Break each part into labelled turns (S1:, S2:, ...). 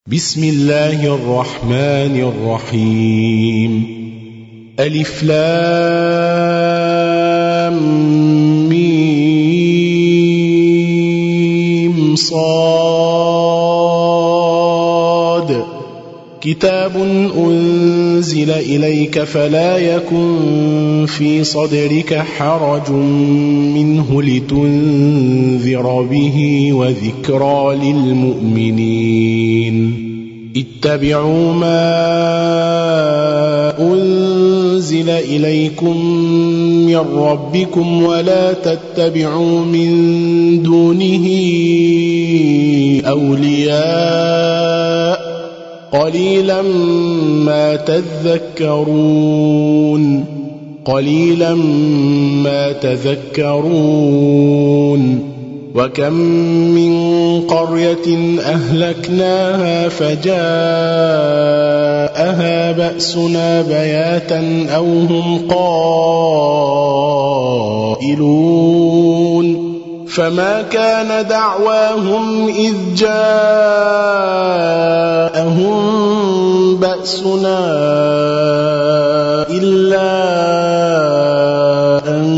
S1: بسم الله الرحمن الرحيم ألف لام ميم صاد كتاب أنزل إليك فلا يكن في صدرك حرج منه لتنذر به وذكرى للمؤمنين اتبعوا ما أنزل إليكم من ربكم ولا تتبعوا من دونه أولياء قليلا ما تذكرون وكم من قرية أهلكناها فجاءها بأسنا بياتا أو هم قائلون فما كان دعواهم إذ جاءهم بأسنا إلا أن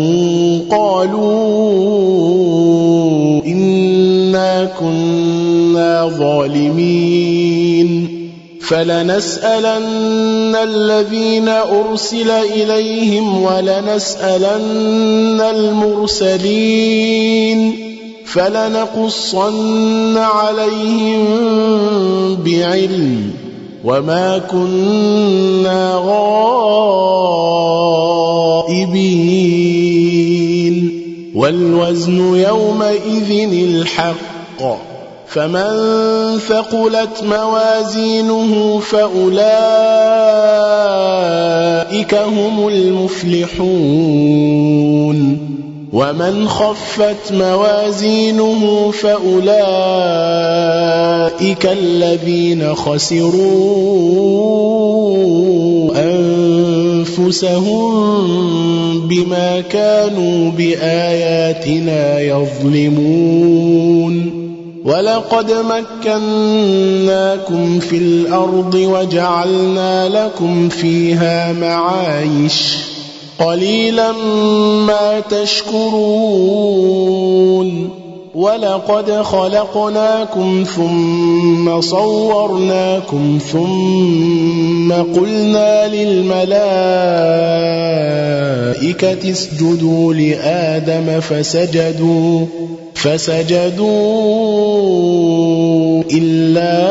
S1: قالوا إنا كنا ظالمين فلنسألن الذين أرسل إليهم ولنسألن المرسلين فلنقصن عليهم بعلم وما كنا غائبين والوزن يومئذ الحق فمن ثقلت موازينه فأولئك هم المفلحون ومن خفت موازينه فأولئك الذين خسروا أنفسهم بما كانوا بآياتنا يظلمون ولقد مكناكم في الأرض وجعلنا لكم فيها معايش قليلا ما تشكرون ولقد خلقناكم ثم صورناكم ثم قلنا للملائكة اسجدوا لآدم فسجدوا إلا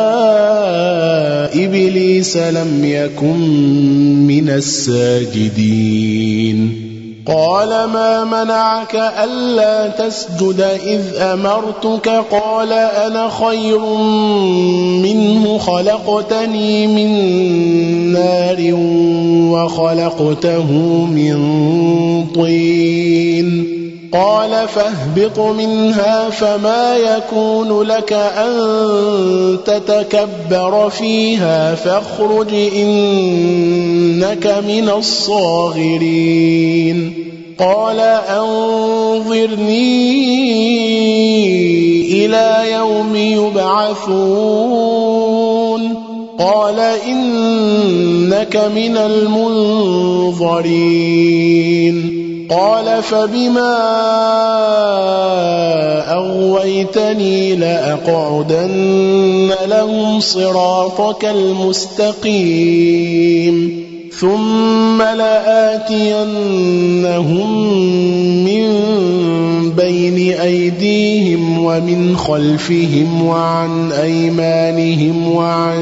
S1: إبليس لم يكن من الساجدين قال ما منعك ألا تسجد إذ أمرتك قال أنا خير منه خلقتني من نار وخلقته من طين قال فاهبط منها فما يكون لك أن تتكبر فيها فاخرج إنك من الصاغرين قال أنظرني إلى يوم يبعثون قال إنك من المنظرين قال فبما أغويتني لأقعدن لهم صراطك المستقيم ثم لآتينهم من بين أيديهم ومن خلفهم وعن أيمانهم وعن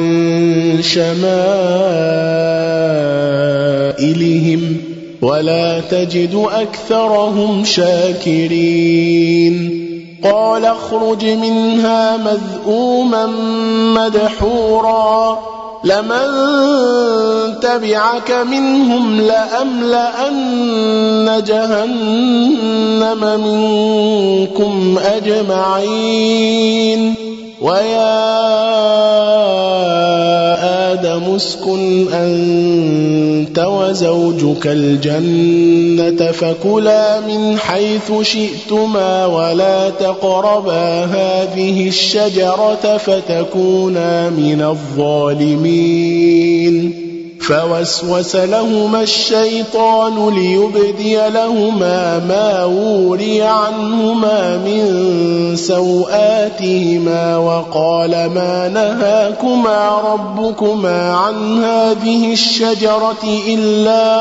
S1: شمائلهم ولا تجد أكثرهم شاكرين قال اخرج منها مذءوما مدحورا لمن تبعك منهم لأملأن جهنم منكم أجمعين ويا آدم اسكن أنت أنت وزوجك الجنة فكلا من حيث شئتما ولا تقربا هذه الشجرة فتكونا من الظالمين. فوسوس لهما الشيطان ليبدي لهما ما وري عنهما من سوآتهما وقال ما نهاكما ربكما عن هذه الشجرة إلا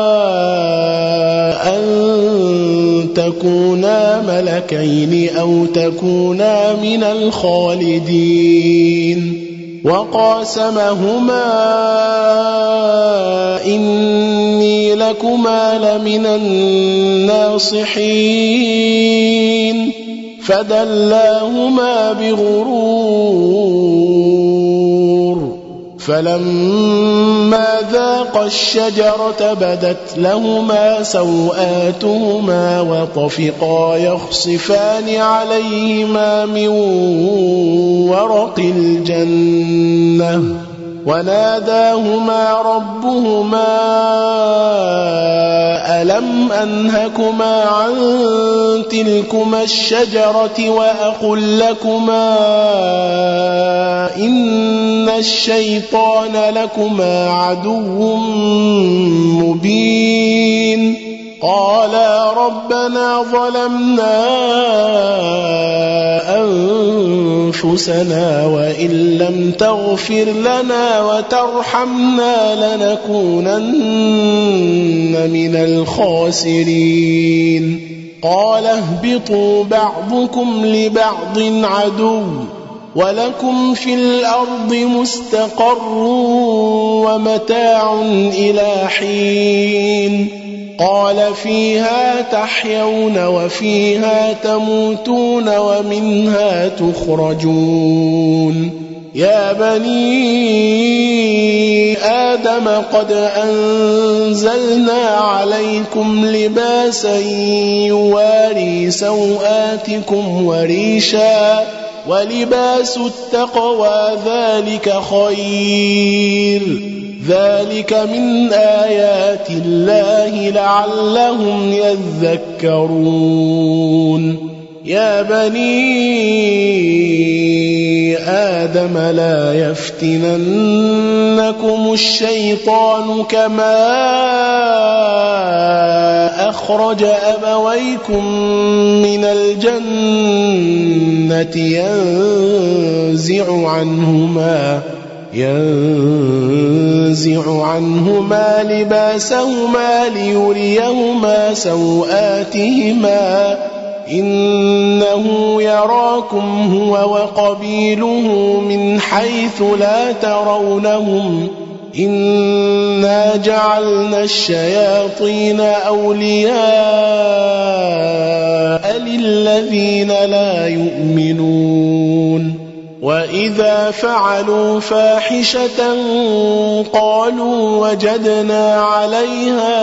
S1: أن تكونا ملكين أو تكونا من الخالدين. وقاسمهما إني لكما لمن الناصحين فدلاهما بغرور فلما ذاقا الشجرة بدت لهما سوآتهما وطفقا يخصفان عليهما من ورق الجنة وناداهما ربهما ألم أنهكما عن تلكما الشجرة وأقل لكما إن الشيطان لكما عدو مبين. قالا ربنا ظلمنا أنفسنا وإن لم تغفر لنا وترحمنا لنكونن من الخاسرين. قال اهبطوا بعضكم لبعض عدو ولكم في الأرض مستقر ومتاع إلى حين. قال فيها تحيون وفيها تموتون ومنها تخرجون. يا بني آدم قد أنزلنا عليكم لباسا يواري سوآتكم وريشا ولباس التقوى ذلك خير ذلك من آيات الله لعلهم يذكرون. يا بني آدم لا يفتننكم الشيطان كما أخرج أبويكم من الجنة ينزع عنهما لباسهما ليريهما سوآتهما إنه يراكم هو وقبيله من حيث لا ترونهم إنا جعلنا الشياطين أولياء للذين لا يؤمنون. وإذا فعلوا فاحشة قالوا وجدنا عليها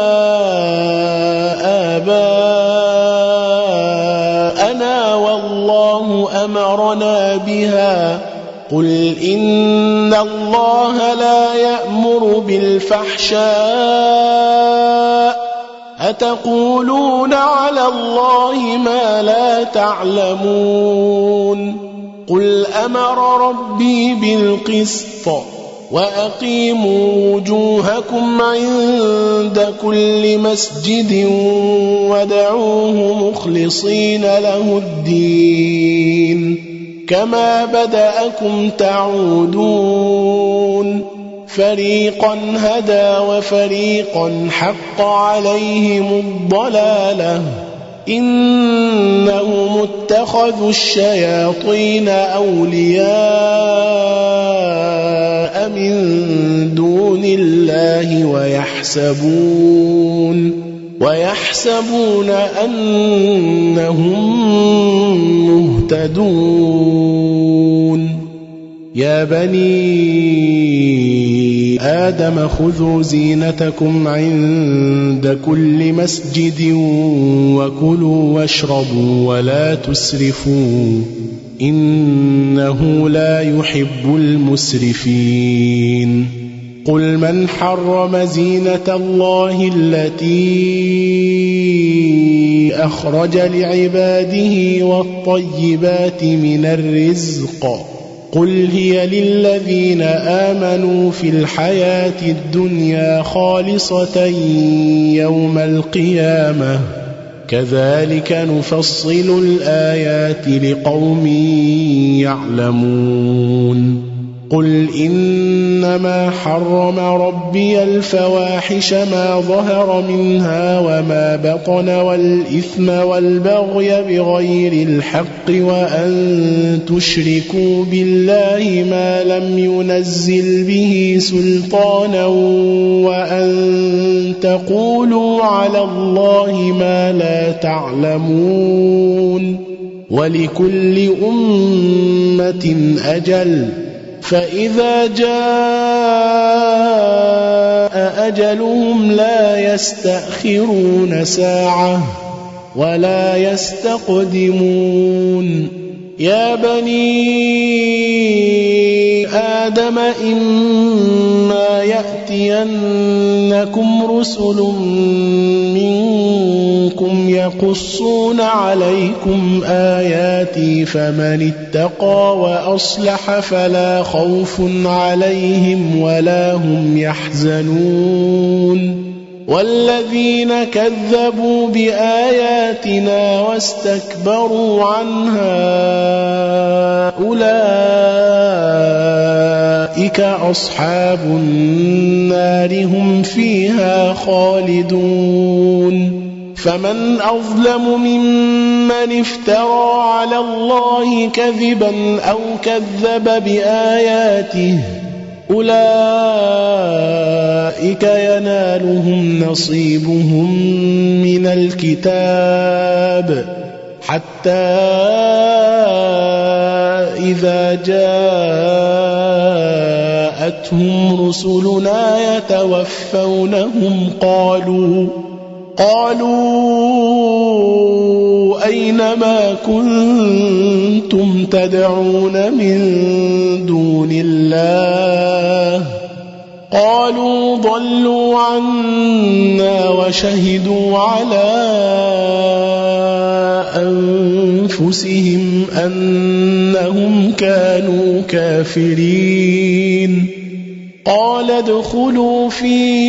S1: آباءنا والله أمرنا بها قل إن الله لا يأمر بالفحشاء أتقولون على الله ما لا تعلمون. قل أمر ربي بالقسط وأقيموا وجوهكم عند كل مسجد وادعوه مخلصين له الدين كما بدأكم تعودون. فريقا هدى وفريقا حق عليهم الضلالة إنهم اتخذوا الشياطين أولياء من دون الله ويحسبون أنهم مهتدون. يا بني آدم خذوا زينتكم عند كل مسجد وكلوا واشربوا ولا تسرفوا إنه لا يحب المسرفين. قل من حرم زينة الله التي أخرج لعباده والطيبات من الرزق قل هي للذين آمنوا في الحياة الدنيا خالصة يوم القيامة كذلك نفصل الآيات لقوم يعلمون قل إنما حرم ربي الفواحش ما ظهر منها وما بطن والإثم والبغي بغير الحق وأن تشركوا بالله ما لم ينزل به سلطانا وأن تقولوا على الله ما لا تعلمون ولكل أمة أجل فإذا جاء أجلهم لا يستأخرون ساعة ولا يستقدمون يا بني آدم إما يأتينكم رسل منكم يقصون عليكم آياتي فمن اتقى وأصلح فلا خوف عليهم ولا هم يحزنون والذين كذبوا بآياتنا واستكبروا عنها أولئك أصحاب النار هم فيها خالدون فمن أظلم ممن افترى على الله كذبا أو كذب بآياته أولئك ينالهم نصيبهم من الكتاب حتى إذا جاءتهم رسلنا يتوفونهم قالوا أين ما كنتم تدعون من دون الله قالوا ضلوا عنا وشهدوا على أنفسهم أنهم كانوا كافرين قال ادخلوا في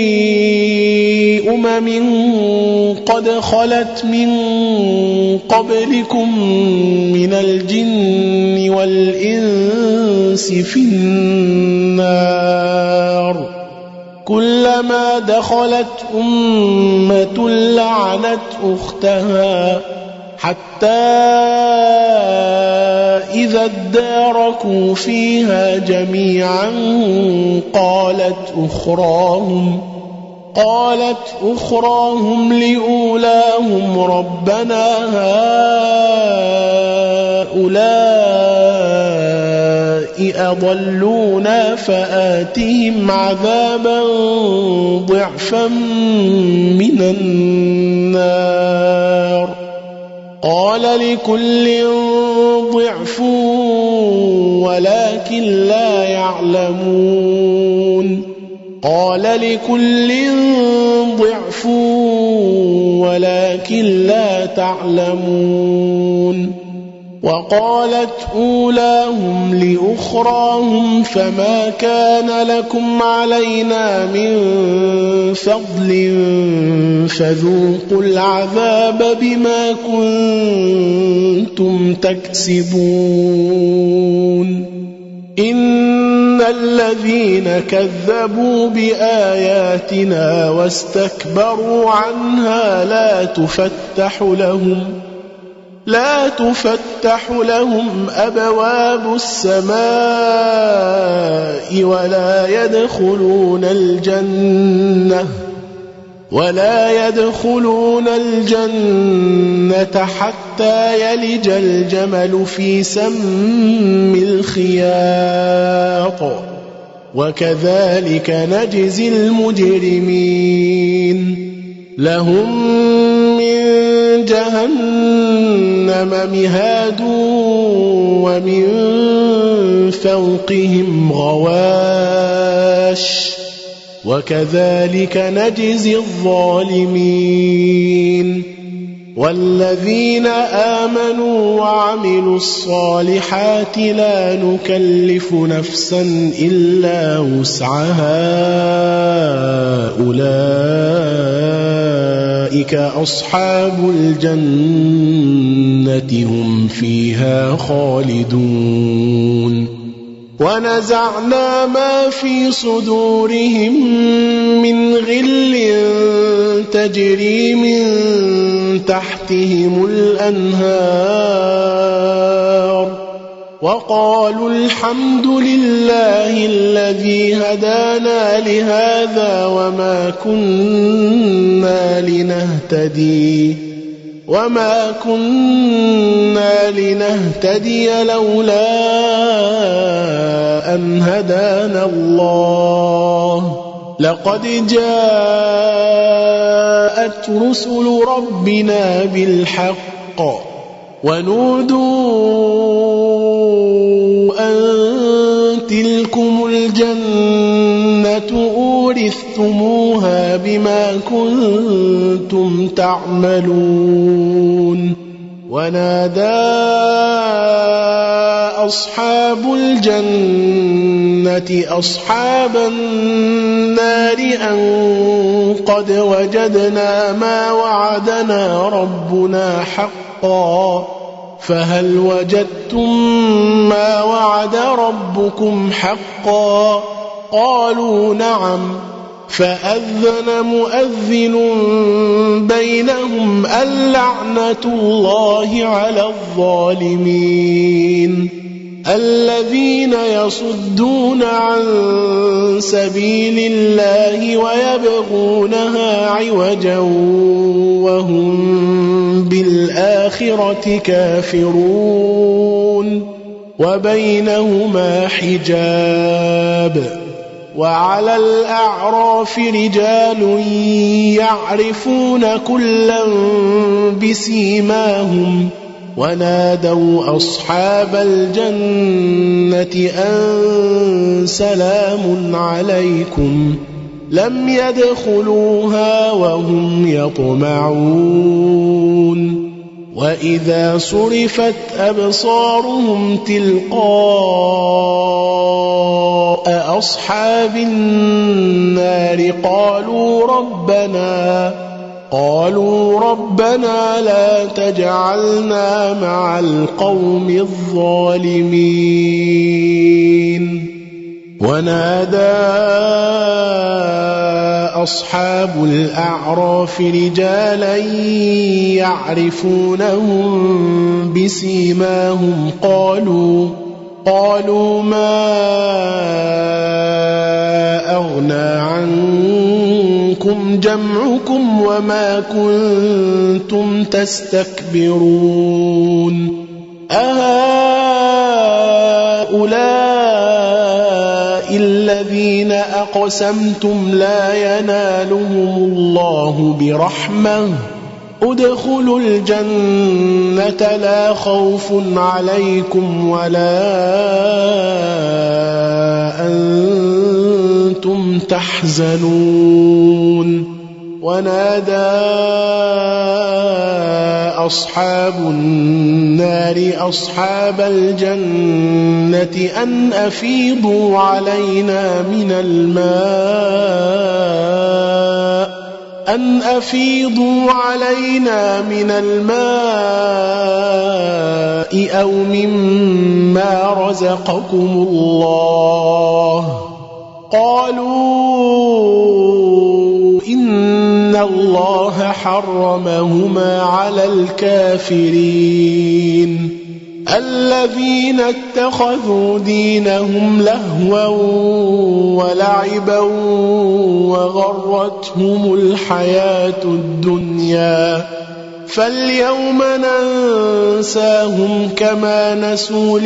S1: قد خلت من قبلكم من الجن والإنس في النار كلما دخلت أمة لعنت أختها حتى إذا اداركوا فيها جميعا قالت أخراهم لأولاهم ربنا هؤلاء أضلونا فآتهم عذابا ضعفا من النار قال لكل ضعف ولكن لا يعلمون قال لكل ضعف ولكن لا تعلمون وقالت أولاهم لأخراهم فما كان لكم علينا من فضل فذوقوا العذاب بما كنتم تكسبون إن الذين كذبوا بآياتنا واستكبروا عنها لا تفتح لهم أبواب السماء ولا يدخلون الجنة حتى يلج الجمل في سم الخياط وكذلك نجزي المجرمين لهم من جهنم مهاد ومن فوقهم غواش وكذلك نجزي الظالمين والذين آمنوا وعملوا الصالحات لا نكلف نفسا إلا وسعها أولئك أصحاب الجنة هم فيها خالدون ونزعنا ما في صدورهم من غل تجري من تحتهم الأنهار وقالوا الحمد لله الذي هدانا لهذا وما كنا لنهتدي لولا أن هدانا الله لقد جاءت رسل ربنا بالحق ونودوا أن تلكم الجنة أورثتموها بما كنتم تعملون ونادى أصحاب الجنة أصحاب النار أن قد وجدنا ما وعدنا ربنا حقا فهل وجدتم ما وعد ربكم حقا قالوا نعم فأذن مؤذن بينهم اللعنة الله على الظالمين الذين يصدون عن سبيل الله ويبغونها عوجا وهم بالآخرة كافرون وبينهما حجاب وعلى الأعراف رجال يعرفون كلا بسيماهم ونادوا أصحاب الجنة أن سلام عليكم لم يدخلوها وهم يطمعون وإذا صرفت أبصارهم تلقاء أصحاب النار قالوا ربنا لا تجعلنا مع القوم الظالمين ونادى أصحاب الأعراف رجالا يعرفونهم بسيماهم قالوا ما أغنى عنكم جمعكم وما كنتم تستكبرون أهؤلاء الذين أقسمتم لا ينالهم الله برحمة ادخلوا الجنة لا خوف عليكم ولا أنتم تحزنون ونادى أصحاب النار أصحاب الجنة أن أفيضوا علينا من الماء أو مما رزقكم الله قالوا إن الله حرمهما على الكافرين الذين اتخذوا دينهم لهوا ولعبا وغرتهم الحياة الدنيا فاليوم ننساهم كما نسوا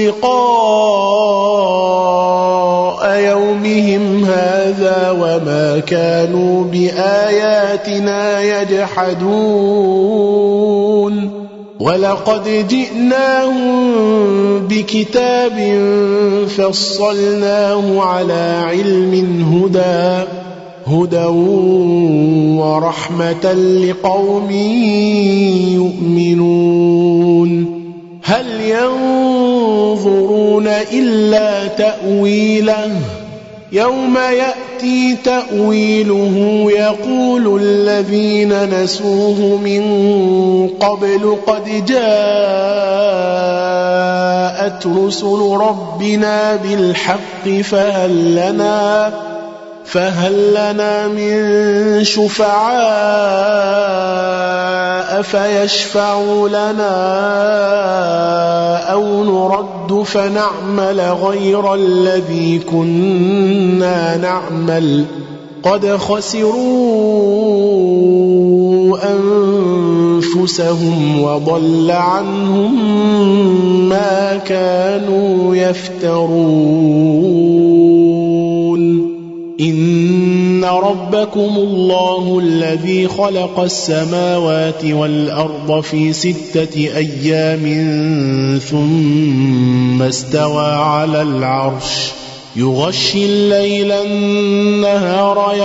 S1: لقاء يومهم هذا وما كانوا بآياتنا يجحدون ولقد جئناهم بكتاب فصلناه على علم هدى ورحمة لقوم يؤمنون هل ينظرون إلا تأويله يوم يأتي تأويله يقول الذين نسوه من قبل قد جاءت رسل ربنا بالحق فهل لنا من شفعاء فيشفعوا لنا أو نرد فنعمل غير الذي كنا نعمل قد خسروا أنفسهم وضل عنهم ما كانوا يفترون إن ربكم الله الذي خلق السماوات والأرض في 6 أيام ثم استوى على العرش يغشي الليل النهار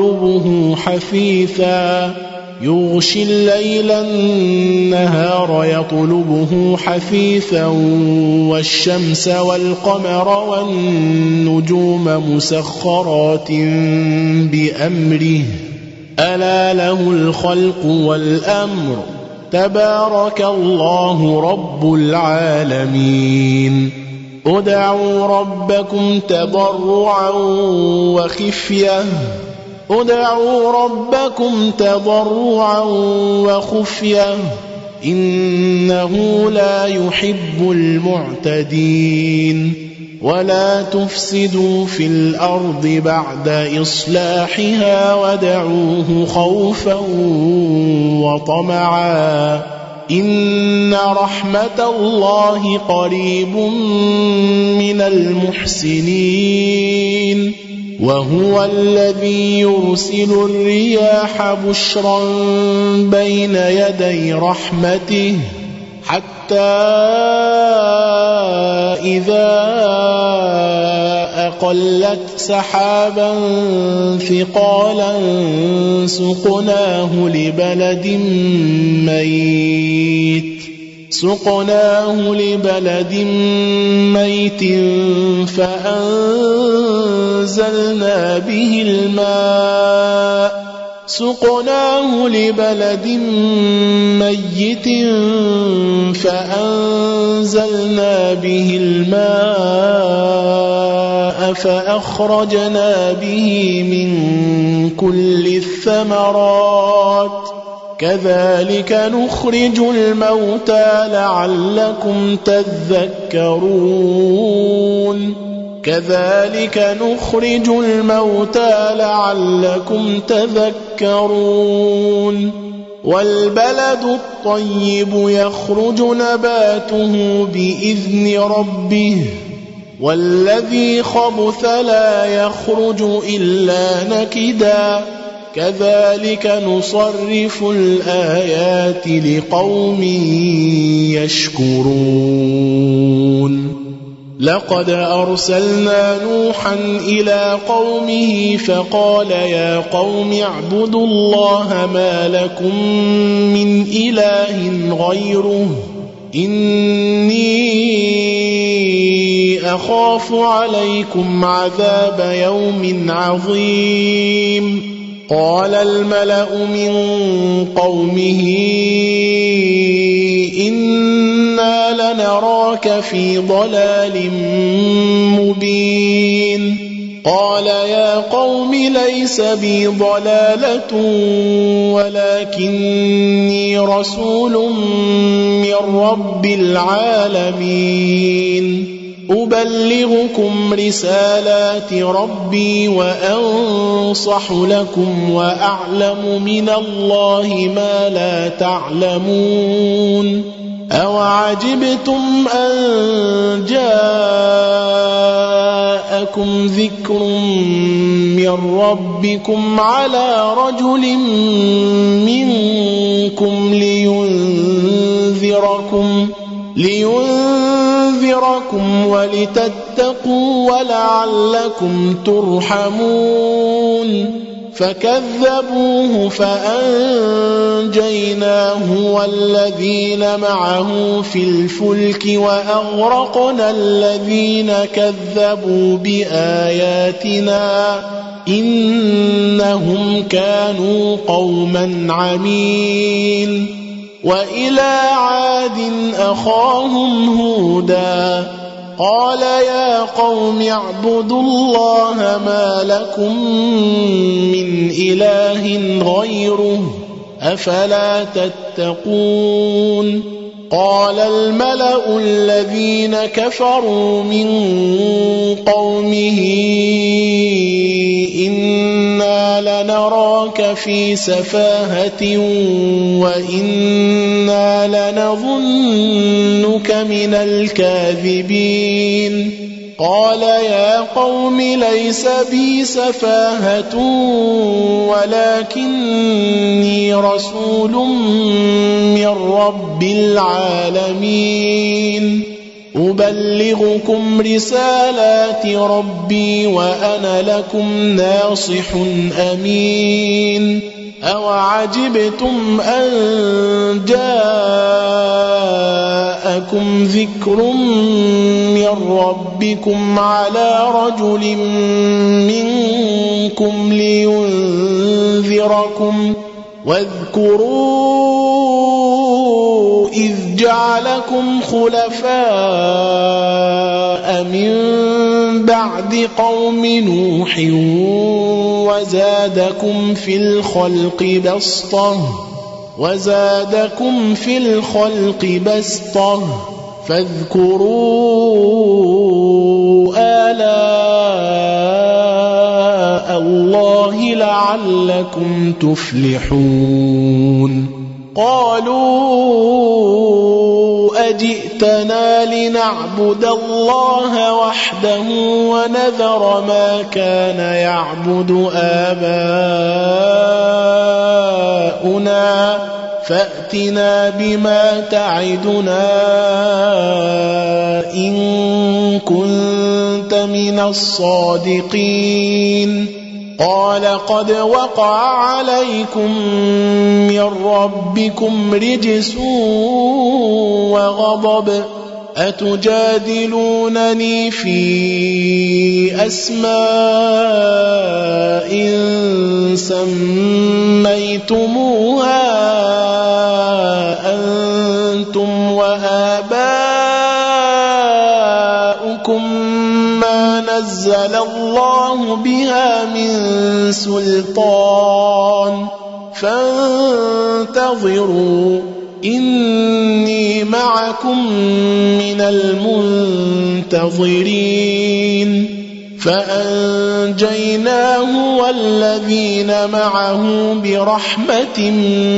S1: يطلبه حثيثا والشمس والقمر والنجوم مسخرات بأمره ألا له الخلق والأمر تبارك الله رب العالمين ادعوا ربكم تضرعا وخفية إنه لا يحب المعتدين ولا تفسدوا في الأرض بعد إصلاحها ودعوه خوفا وطمعا إن رحمة الله قريب من المحسنين وهو الذي يرسل الرياح بشرا بين يدي رحمته حتى إذا أقلت سحابا ثقالا سقناه لبلد ميت فأنزلنا به الماء فأخرجنا به من كل الثمرات كذلك نخرج الموتى لعلكم تذكرون والبلد الطيب يخرج نباته بإذن ربه والذي خبث لا يخرج إلا نكدا كذلك نصرف الآيات لقوم يشكرون لقد أرسلنا نوحا إلى قومه فقال يا قوم اعبدوا الله ما لكم من إله غيره إني أخاف عليكم عذاب يوم عظيم قال الملأ من قومه إنا لنراك في ضلال مبين قال يا قوم ليس بي ضلالة ولكني رسول من رب العالمين أبلغكم رسالات ربي وأنصح لكم وأعلم من الله ما لا تعلمون أوعجبتم أن جاءكم جاءكم ذكر من ربكم على رجل منكم لينذركم ولتتقوا ولعلكم ترحمون فكذبوه فأنجيناه والذين معه في الفلك وأغرقنا الذين كذبوا بآياتنا إنهم كانوا قوما عمين وإلى عاد أخاهم هودا قال يا قوم اعبدوا الله ما لكم من إله غيره أفلا تتقون قال الملأ الذين كفروا من قومه إنا لنراك في سفاهة وإنا لنظنك من الكاذبين قال يا قوم ليس بي سفاهة ولكني رسول من رب العالمين أبلغكم رسالات ربي وأنا لكم ناصح أمين أوعجبتم أن جاءكم ذكر من ربكم على رجل منكم لينذركم واذكروا إذ جعلكم خلفاء من بعد قوم نوح وزادكم في الخلق بسطة فاذكروا آلاء الله لعلكم تفلحون قالوا أجئتنا لنعبد الله وحده ونذر ما كان يعبد آباؤنا فأتنا بما تعدنا إن كنت من الصادقين قال قد وقع عليكم من ربكم رجس وغضب أتجادلونني في أسماء سميتموها أنتم وآباؤكم ما نزل الله بها من سلطان فانتظروا إني معكم من المنتظرين فأنجيناه والذين معه برحمة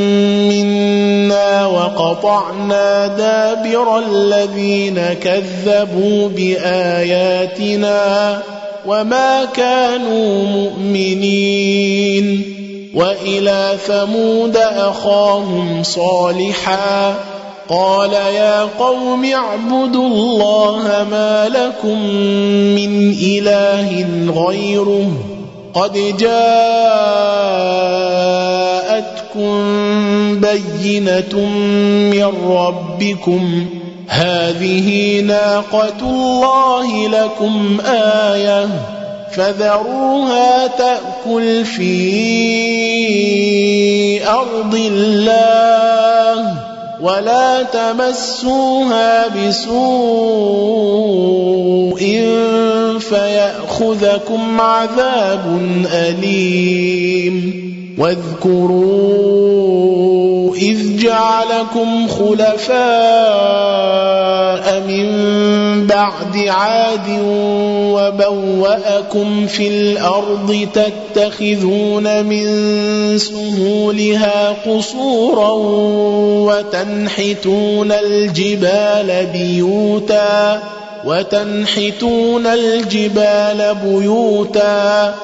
S1: منا وقطعنا دابر الذين كذبوا بآياتنا وما كانوا مؤمنين وإلى ثمود أخاهم صالحا قال يا قوم اعبدوا الله ما لكم من إله غيره قد جاءتكم بينة من ربكم هذه ناقة الله لكم آية فذروها تأكل في أرض الله ولا تمسوها بسوء فيأخذكم عذاب أليم واذكروا إذ جعلكم خلفاء من بعد عاد وبوأكم في الأرض تتخذون من سهولها قصورا وتنحتون الجبال بيوتا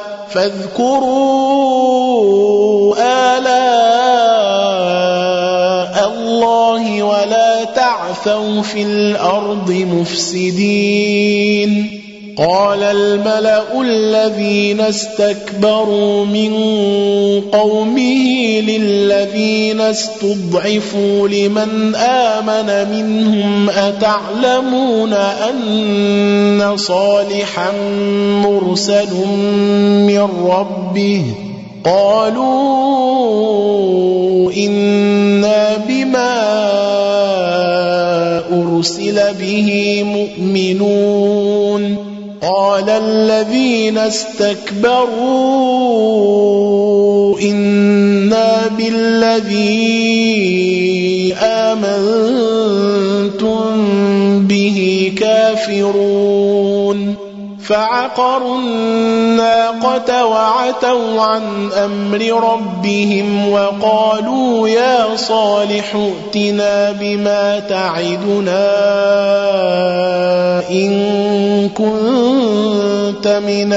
S1: فاذكروا آلاء الله ولا تعثوا في الأرض مفسدين قال الملأ الذين استكبروا من قومه للذين استضعفوا لمن آمن منهم أتعلمون أن صالحا مرسل من ربه قالوا إنا بما أرسل به مؤمنون قال الذين استكبروا إنا بالذي آمنتم به كافرون فعقروا الناقة وعتوا عن أمر ربهم وقالوا يا صالح ائتنا بما تعدنا إن كنت من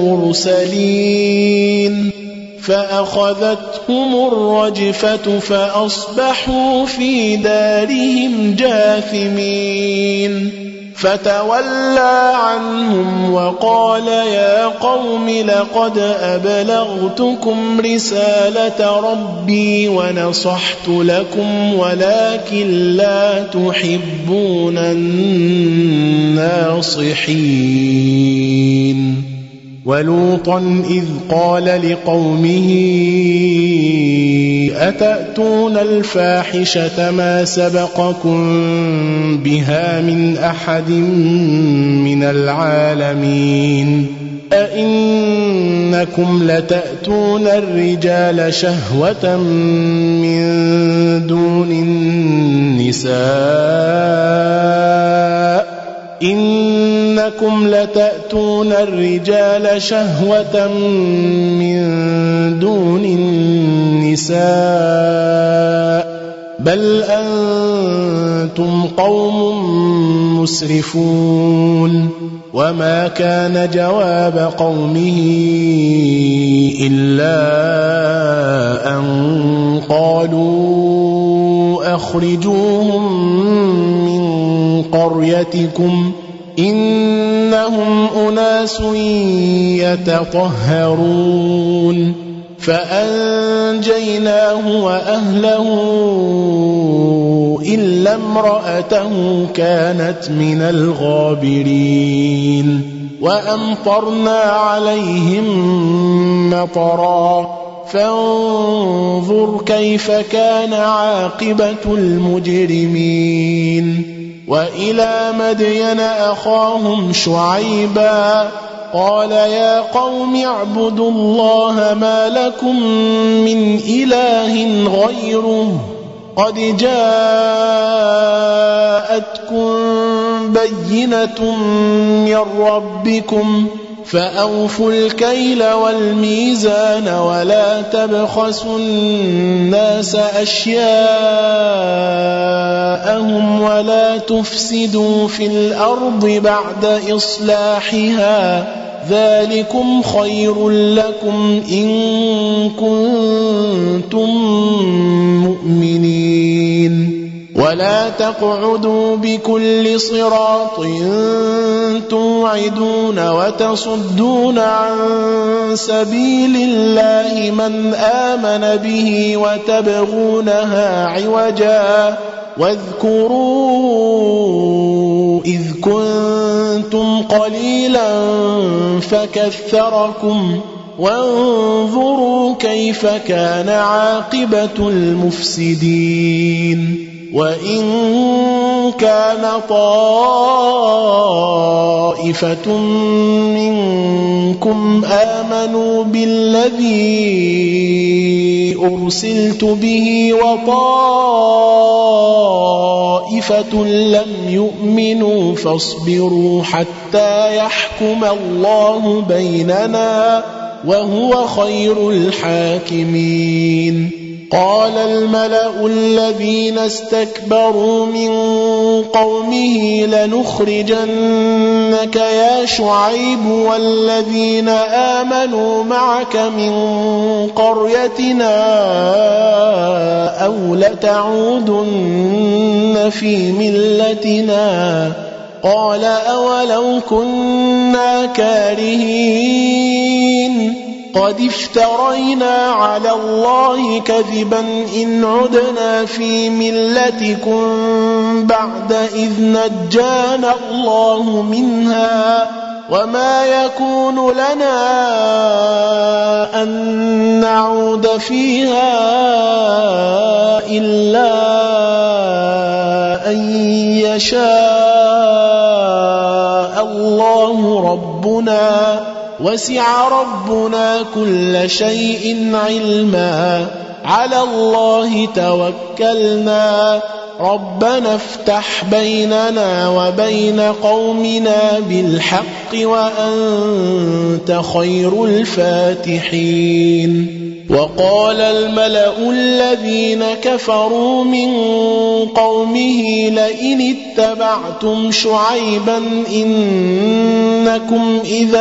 S1: المرسلين فأخذتهم الرجفة فأصبحوا في دارهم جاثمين فتولى عنهم وقال يا قوم لقد أبلغتكم رسالة ربي ونصحت لكم ولكن لا تحبون الناصحين ولوطا إذ قال لقومه أتأتون الفاحشة ما سبقكم بها من أحد من العالمين أئنكم لتأتون الرجال شهوة من دون النساء إنكم لتأتون الرجال شهوة من دون النساء بل أنتم قوم مسرفون وما كان جواب قومه إلا أن قالوا أخرجوهم من قريتكم إنهم أناس يتطهرون فأنجيناه وأهله إلا امرأته كانت من الغابرين وأمطرنا عليهم مطرا فانظر كيف كان عاقبة المجرمين وإلى مدين أخاهم شعيبا قال يا قوم اعبدوا الله ما لكم من إله غيره قد جاءتكم بينة من ربكم فأوفوا الكيل والميزان ولا تبخسوا الناس أشياءهم ولا تفسدوا في الأرض بعد إصلاحها ذلكم خير لكم إن كنتم مؤمنين ولا تقعدوا بكل صراط توعدون وتصدون عن سبيل الله من آمن به وتبغونها عوجا واذكروا إذ كنتم قليلا فكثركم وانظروا كيف كان عاقبة المفسدين وإن كان طائفة منكم آمنوا بالذي أرسلت به وطائفة لم يؤمنوا فاصبروا حتى يحكم الله بيننا وهو خير الحاكمين قال الملأ الذين استكبروا من قومه لنخرجنك يا شعيب والذين آمنوا معك من قريتنا أو لتعودن في ملتنا قال أولو كنا كارهين قد افترينا على الله كذبا إن عدنا في ملتكم بعد إذ نجانا الله منها وما يكون لنا أن نعود فيها إلا أن يشاء الله ربنا وسع ربنا كل شيء علما على الله توكلنا ربنا افتح بيننا وبين قومنا بالحق وأنت خير الفاتحين وقال الملأ الذين كفروا من قومه لئن اتبعتم شعيبا إنكم إذا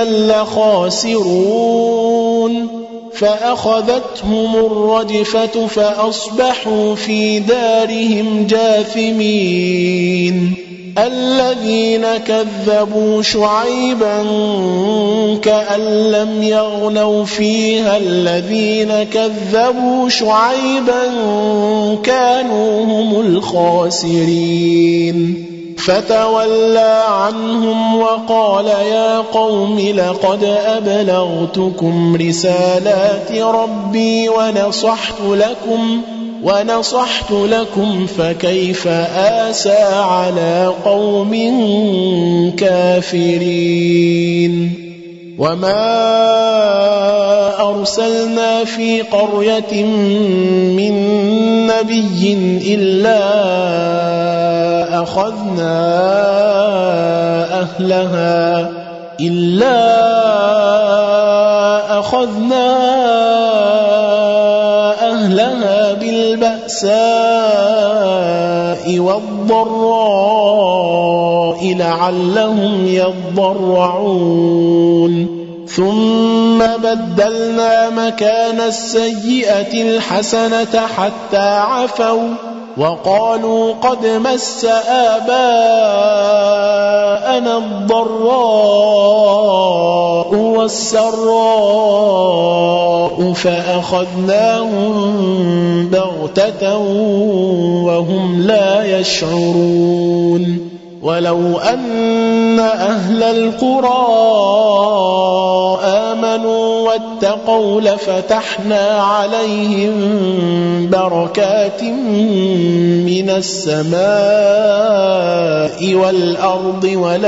S1: لخاسرون فأخذتهم الرجفة فأصبحوا في دارهم جاثمين الذين كذبوا شعيبا كأن لم يغنوا فيها الذين كذبوا شعيبا كانوا هم الخاسرين فتولى عنهم وقال يا قوم لقد أبلغتكم رسالات ربي ونصحت لكم فكيف آسى على قوم كافرين وما أرسلنا في قرية من نبي إلا أخذنا أهلها بالبأساء والضراء لعلهم يضرعون ثم بدلنا مكان السيئة الحسنة حتى عفوا وقالوا قد مس آباءنا الضراء والسراء فأخذناهم بغتة وهم لا يشعرون ولو أن أهل القرى آمنوا واتقوا لفتحنا عليهم بركات من السماء والأرض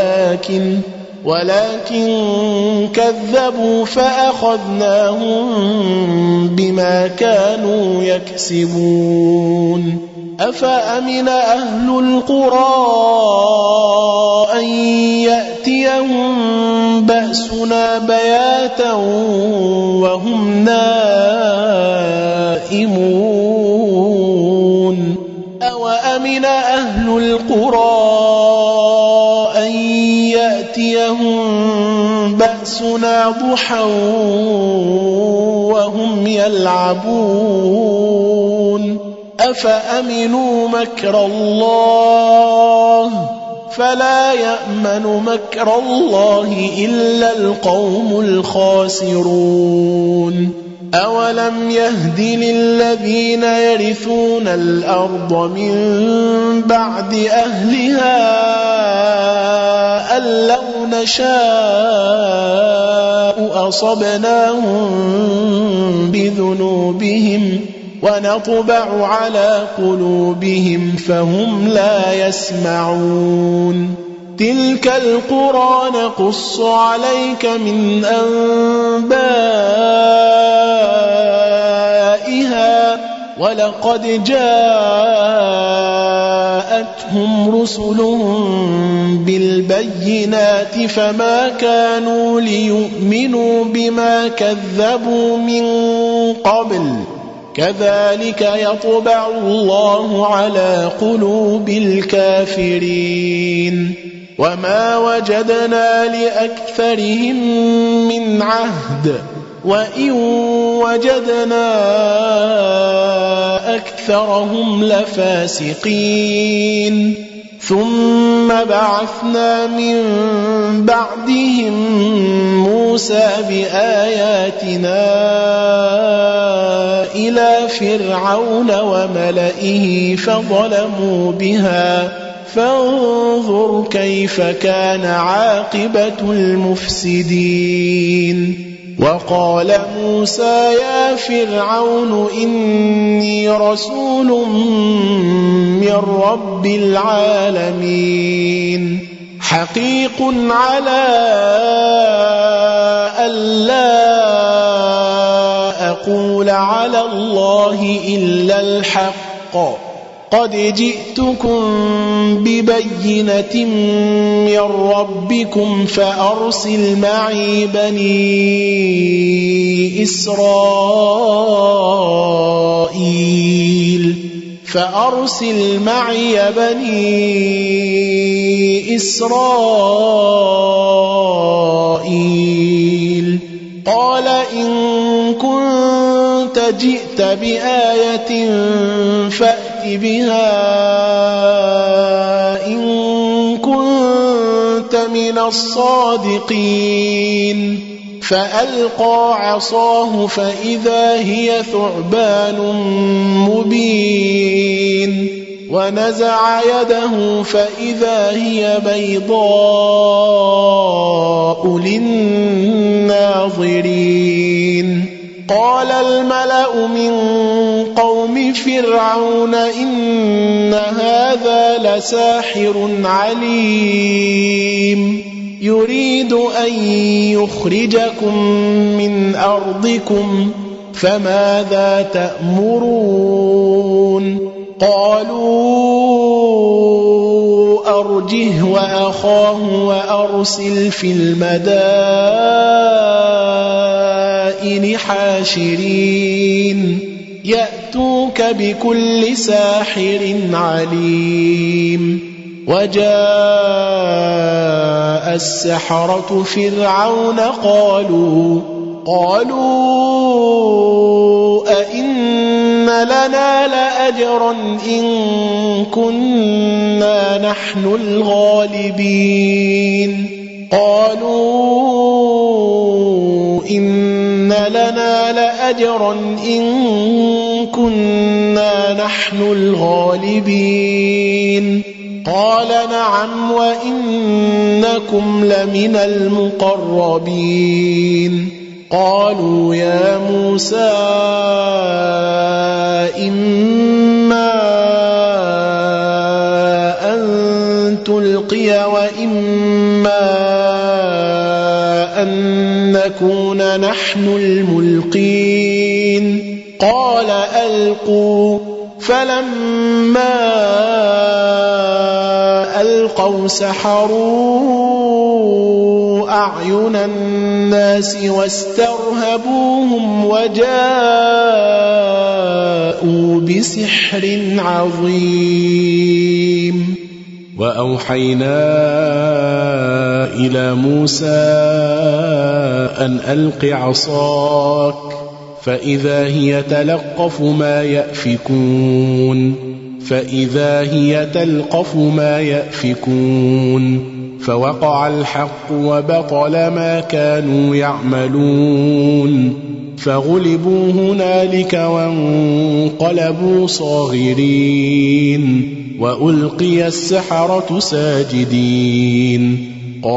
S1: ولكن كذبوا فأخذناهم بما كانوا يكسبون أفأمن أهل القرى أن يأتيهم بأسنا بياتا وهم نائمون أوأمن أهل القرى أن يأتيهم بأسنا ضحى وهم يلعبون أفأمنوا مكر الله فلا يأمن مكر الله إلا القوم الخاسرون أولم يهد للذين يرثون الأرض من بعد أهلها أن لو نشاء أصبناهم بذنوبهم ونطبع على قلوبهم فهم لا يسمعون تلك القرى نقص عليك من أنبائها ولقد جاءتهم رسلهم بالبينات فما كانوا ليؤمنوا بما كذبوا من قبل كذلك يطبع الله على قلوب الكافرين وما وجدنا لأكثرهم من عهد وإن وجدنا أكثرهم لفاسقين ثم بعثنا من بعدهم موسى بآياتنا إلى فرعون وملئه فظلموا بها فانظر كيف كان عاقبة المفسدين وقال موسى يا فرعون إني رسول من رب العالمين حقيق على ألا أقول على الله إلا الحق قد جئتكم ببينة من ربكم فأرسل معي بني إسرائيل قال إن كنت جئت بآية فأت بها إن كنت من الصادقين فألقى عصاه فإذا هي ثعبان مبين ونزع يده فإذا هي بيضاء للناظرين قال الملأ من قوم فرعون إن هذا لساحر عليم يريد أن يخرجكم من أرضكم فماذا تأمرون قالوا أرجه وأخاه وأرسل في المدائن حاشرين يأتوك بكل ساحر عليم وجاء السحرة فرعون قالوا أئن لنا لأجرا إن كنا نحن الغالبين قالوا إن لنا لأجرا إن كنا نحن الغالبين قال نعم وإنكم لمن المقربين قالوا يا موسى إما أن تلقي وإما أن نكون نحن الملقين قال ألقوا فلما ألقوا سحروا أعين الناس واسترهبوهم وجاءوا بسحر عظيم وأوحينا إلى موسى أن ألق عصاك فإذا هي تلقف ما يأفكون فوقع الحق وبطل ما كانوا يعملون فغلبوا هنالك وانقلبوا صاغرين وألقي السحرة ساجدين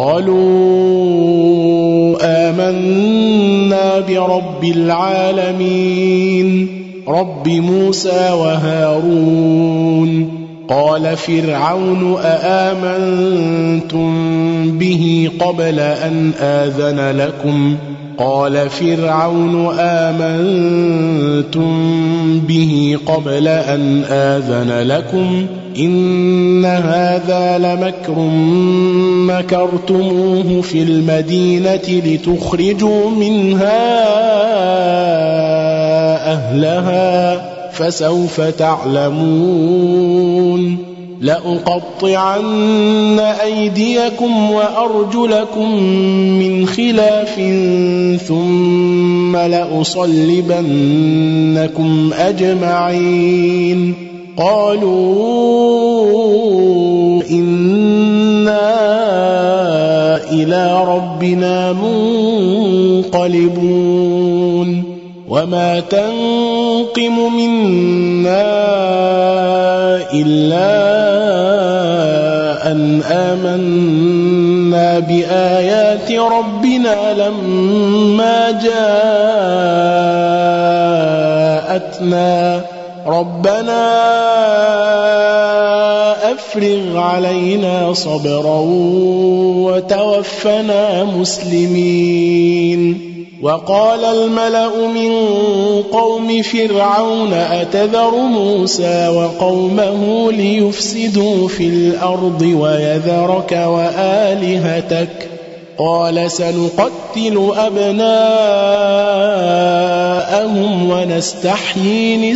S1: قالوا آمنا برب العالمين رب موسى وهارون قال فرعون أآمنتم به قبل أن آذن لكم قال فرعون آمنتم به قبل أن آذن لكم إن هذا لمكر مكرتموه في المدينة لتخرجوا منها أهلها فسوف تعلمون لأقطعن أيديكم وأرجلكم من خلاف ثم لأصلبنكم أجمعين قالوا إنا إلى ربنا منقلبون وما تنقم منا إلا أن آمنا بآيات ربنا لما جاءتنا ربنا أفرغ علينا صبرا وتوفنا مسلمين وقال الملأ من قوم فرعون أتذر موسى وقومه ليفسدوا في الأرض ويذرك وآلهتك قال سنقتل أبناءهم ونستحيي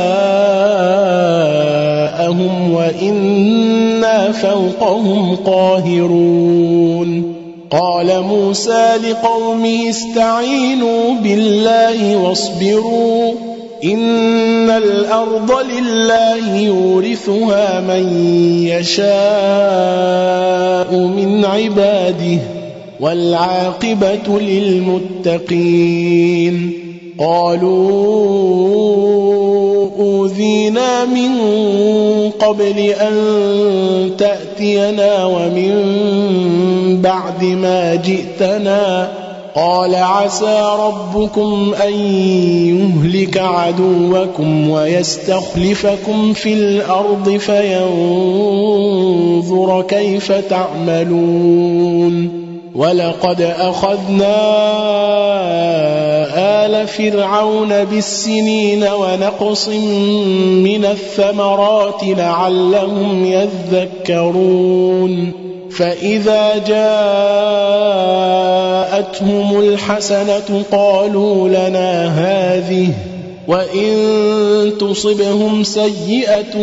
S1: نساءهم وإنا فوقهم قاهرون قال موسى لقومه استعينوا بالله واصبروا إن الأرض لله يورثها من يشاء من عباده والعاقبة للمتقين قالوا أوذينا من قبل أن تأتينا ومن بعد ما جئتنا قال عسى ربكم أن يهلك عدوكم ويستخلفكم في الأرض فينظر كيف تعملون ولقد أخذنا آل فرعون بالسنين ونقص من الثمرات لعلهم يذكرون فإذا جاءتهم الحسنة قالوا لنا هذه وإن تصبهم سيئة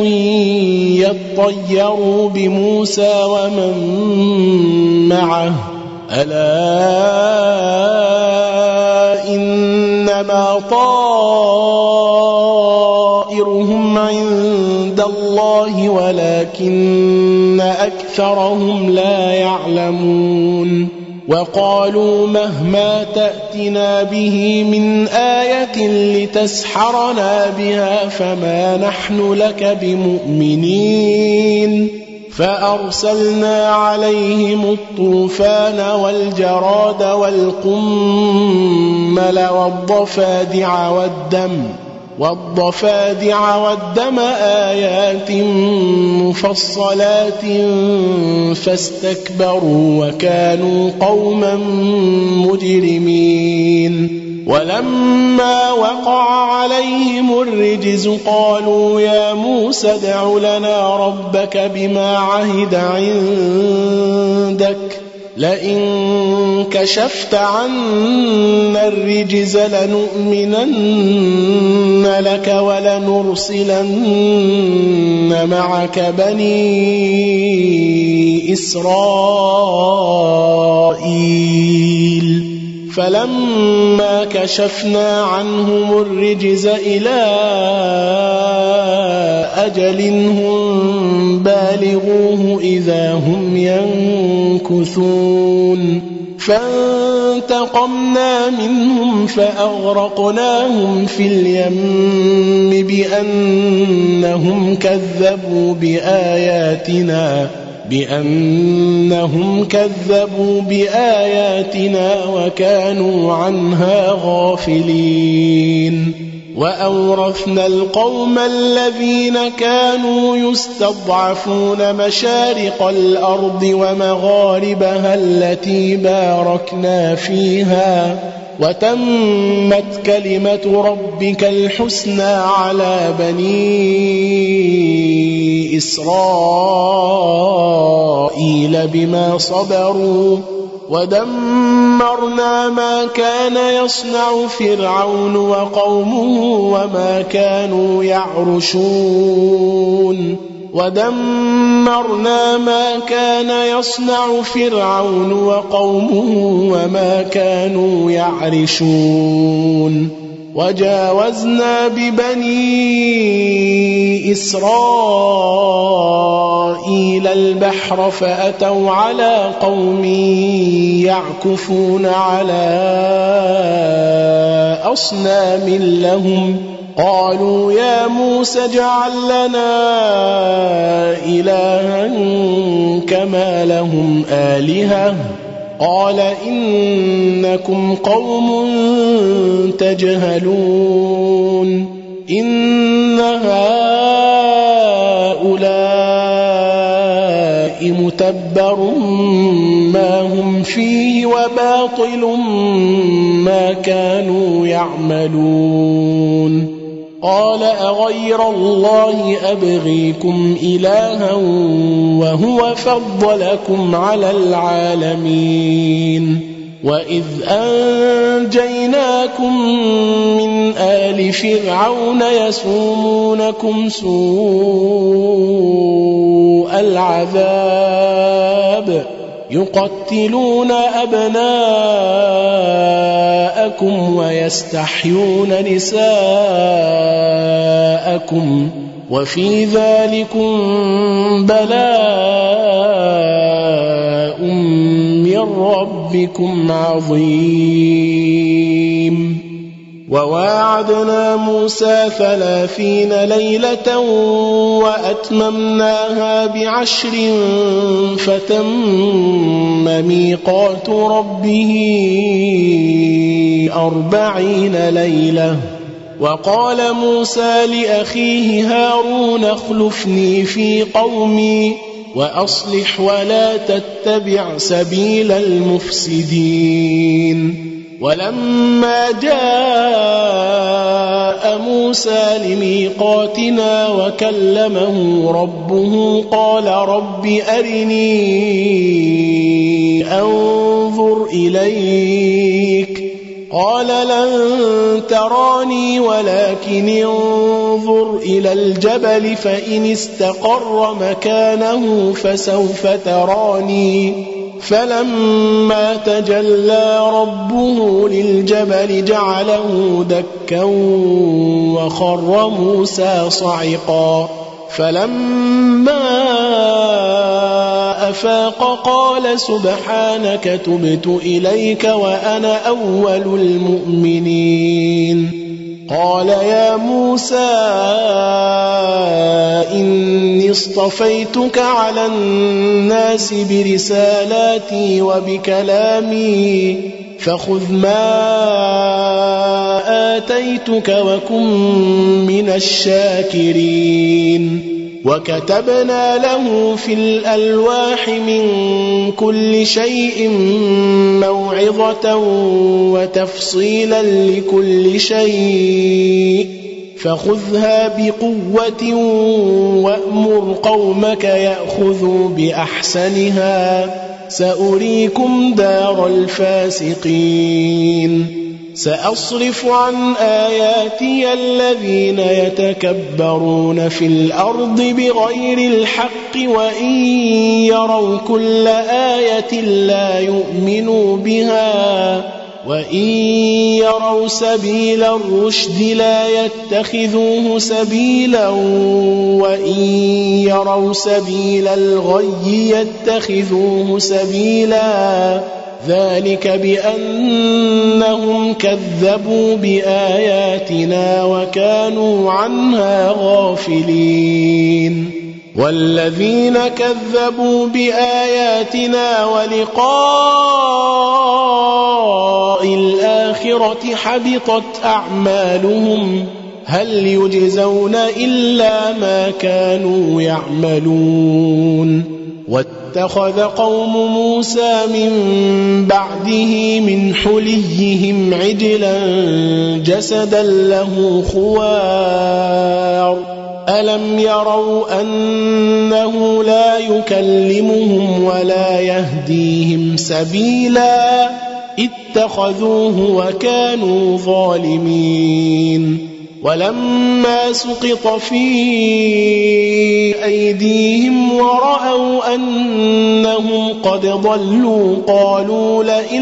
S1: يطيروا بموسى ومن معه ألا إنما طائرهم عند الله ولكن أكثرهم لا يعلمون وقالوا مهما تأتنا به من آية لتسحرنا بها فما نحن لك بمؤمنين فأرسلنا عليهم الطوفان والجراد والقمل والضفادع والدم آيات مفصلات فاستكبروا وكانوا قوما مجرمين ولما وقع عليهم الرجز قالوا يا موسى ادع لنا ربك بما عهد عندك لئن كشفت عنا الرجز لنؤمنن لك ولنرسلن معك بني إسرائيل فلما كشفنا عنهم الرجز إلى أجل هم بالغوه إذا هم ينكثون فانتقمنا منهم فأغرقناهم في اليم بأنهم كذبوا بآياتنا وكانوا عنها غافلين وأورثنا القوم الذين كانوا يستضعفون مشارق الأرض ومغاربها التي باركنا فيها وتمت كلمة ربك الحسنى على بني إسرائيل بما صبروا ودمرنا ما كان يصنع فرعون وقومه وما كانوا يعرشون ودمرنا ما كان يصنع فرعون وقومه وما كانوا يعرشون وجاوزنا ببني إسرائيل البحر فأتوا على قوم يعكفون على أصنام لهم قالوا يا موسى اجعل لنا إلها كما لهم آلهة قال إنكم قوم تجهلون إن هؤلاء متبر ما هم فيه وباطل ما كانوا يعملون قال أغير الله أبغيكم إلها وهو فضلكم على العالمين وإذ أنجيناكم من آل فرعون يسومونكم سوء العذاب يقتلون أبناءكم ويستحيون نساءكم وفي ذلكم بلاء من ربكم عظيم وواعدنا موسى 30 ليلة وأتممناها ب10 فتم ميقات ربه 40 ليلة وقال موسى لأخيه هارون اخلفني في قومي وأصلح ولا تتبع سبيل المفسدين ولما جاء موسى لميقاتنا وكلمه ربه قال رب أرني أنظر إليك قال لن تراني ولكن انظر إلى الجبل فإن استقر مكانه فسوف تراني فلما تجلى ربه للجبل جعله دكا وخر موسى صعقا فلما أفاق قال سبحانك تبت إليك وأنا أول المؤمنين قال يا موسى إني اصطفيتك على الناس برسالاتي وبكلامي فخذ ما آتيتك وكن من الشاكرين وكتبنا له في الألواح من كل شيء موعظة وتفصيلا لكل شيء فخذها بقوة وأمر قومك يأخذوا بأحسنها سأريكم دار الفاسقين سأصرف عن آياتي الذين يتكبرون في الأرض بغير الحق وإن يروا كل آية لا يؤمنوا بها وإن يروا سبيل الرشد لا يتخذوه سبيلا وإن يروا سبيل الغي يتخذوه سبيلا ذلك بأنهم كذبوا بآياتنا وكانوا عنها غافلين والذين كذبوا بآياتنا ولقاء الآخرة حبطت أعمالهم هل يجزون إلا ما كانوا يعملون واتخذ قوم موسى من بعده من حليهم عجلا جسدا له خوار ألم يروا أنه لا يكلمهم ولا يهديهم سبيلا اتخذوه وكانوا ظالمين ولما سقط في أيديهم ورأوا أنهم قد ضلوا قالوا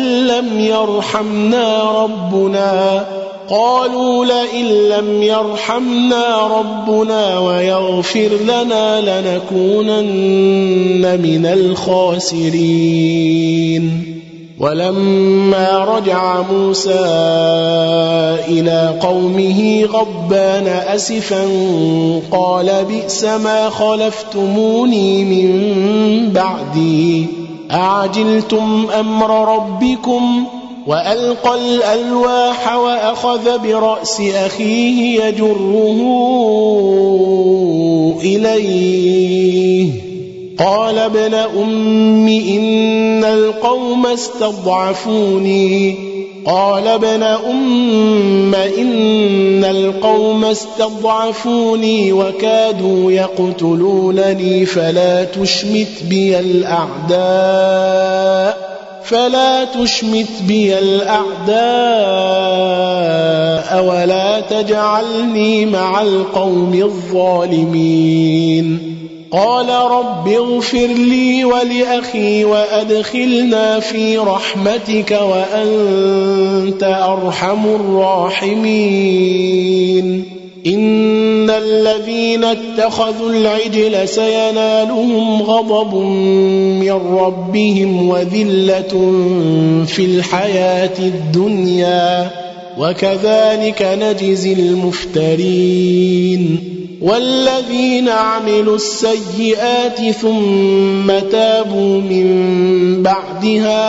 S1: لئن لم يرحمنا ربنا ويغفر لنا لنكونن من الخاسرين ولما رجع موسى إلى قومه غضبان أسفا قال بئس ما خلفتموني من بعدي أعجلتم أمر ربكم وألقى الألواح وأخذ برأس أخيه يجره إليه قال ابن أم إن القوم استضعفوني وكادوا يقتلونني فلا تشمت بي الأعداء ولا تجعلني مع القوم الظالمين قال رب اغفر لي ولأخي وأدخلنا في رحمتك وأنت أرحم الراحمين إن الذين اتخذوا العجل سينالهم غضب من ربهم وذلة في الحياة الدنيا وكذلك نجزي المفترين والذين عملوا السيئات ثم تابوا من بعدها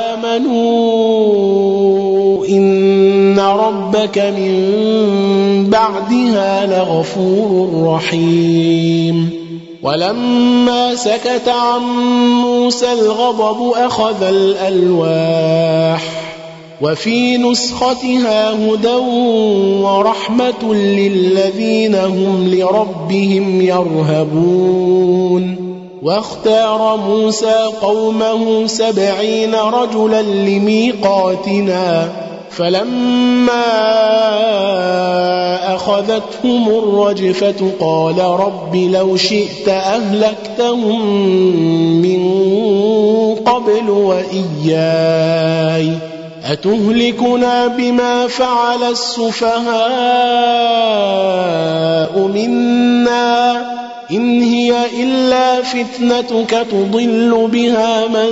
S1: وآمنوا إن ربك من بعدها لغفور رحيم ولما سكت عن موسى الغضب أخذ الألواح وفي نسختها هدى ورحمة للذين هم لربهم يرهبون واختار موسى قومه 70 رجلا لميقاتنا فلما أخذتهم الرجفة قال رب لو شئت أهلكتهم من قبل وإياي أتهلكنا بما فعل السفهاء منا إن هي إلا فتنتك تضل بها من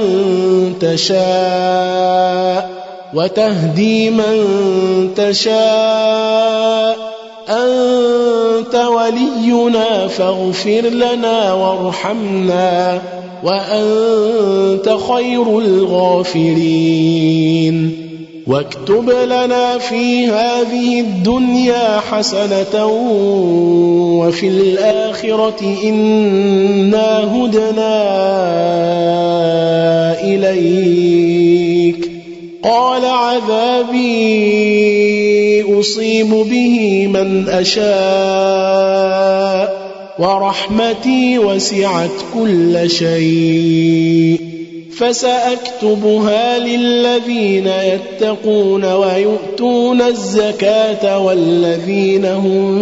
S1: تشاء وتهدي من تشاء أنت ولينا فاغفر لنا وارحمنا وأنت خير الغافرين واكتب لنا في هذه الدنيا حسنة وفي الآخرة إنا هدنا إليك قال عذابي أصيب به من أشاء ورحمتي وسعت كل شيء فسأكتبها للذين يتقون ويؤتون الزكاة والذين هم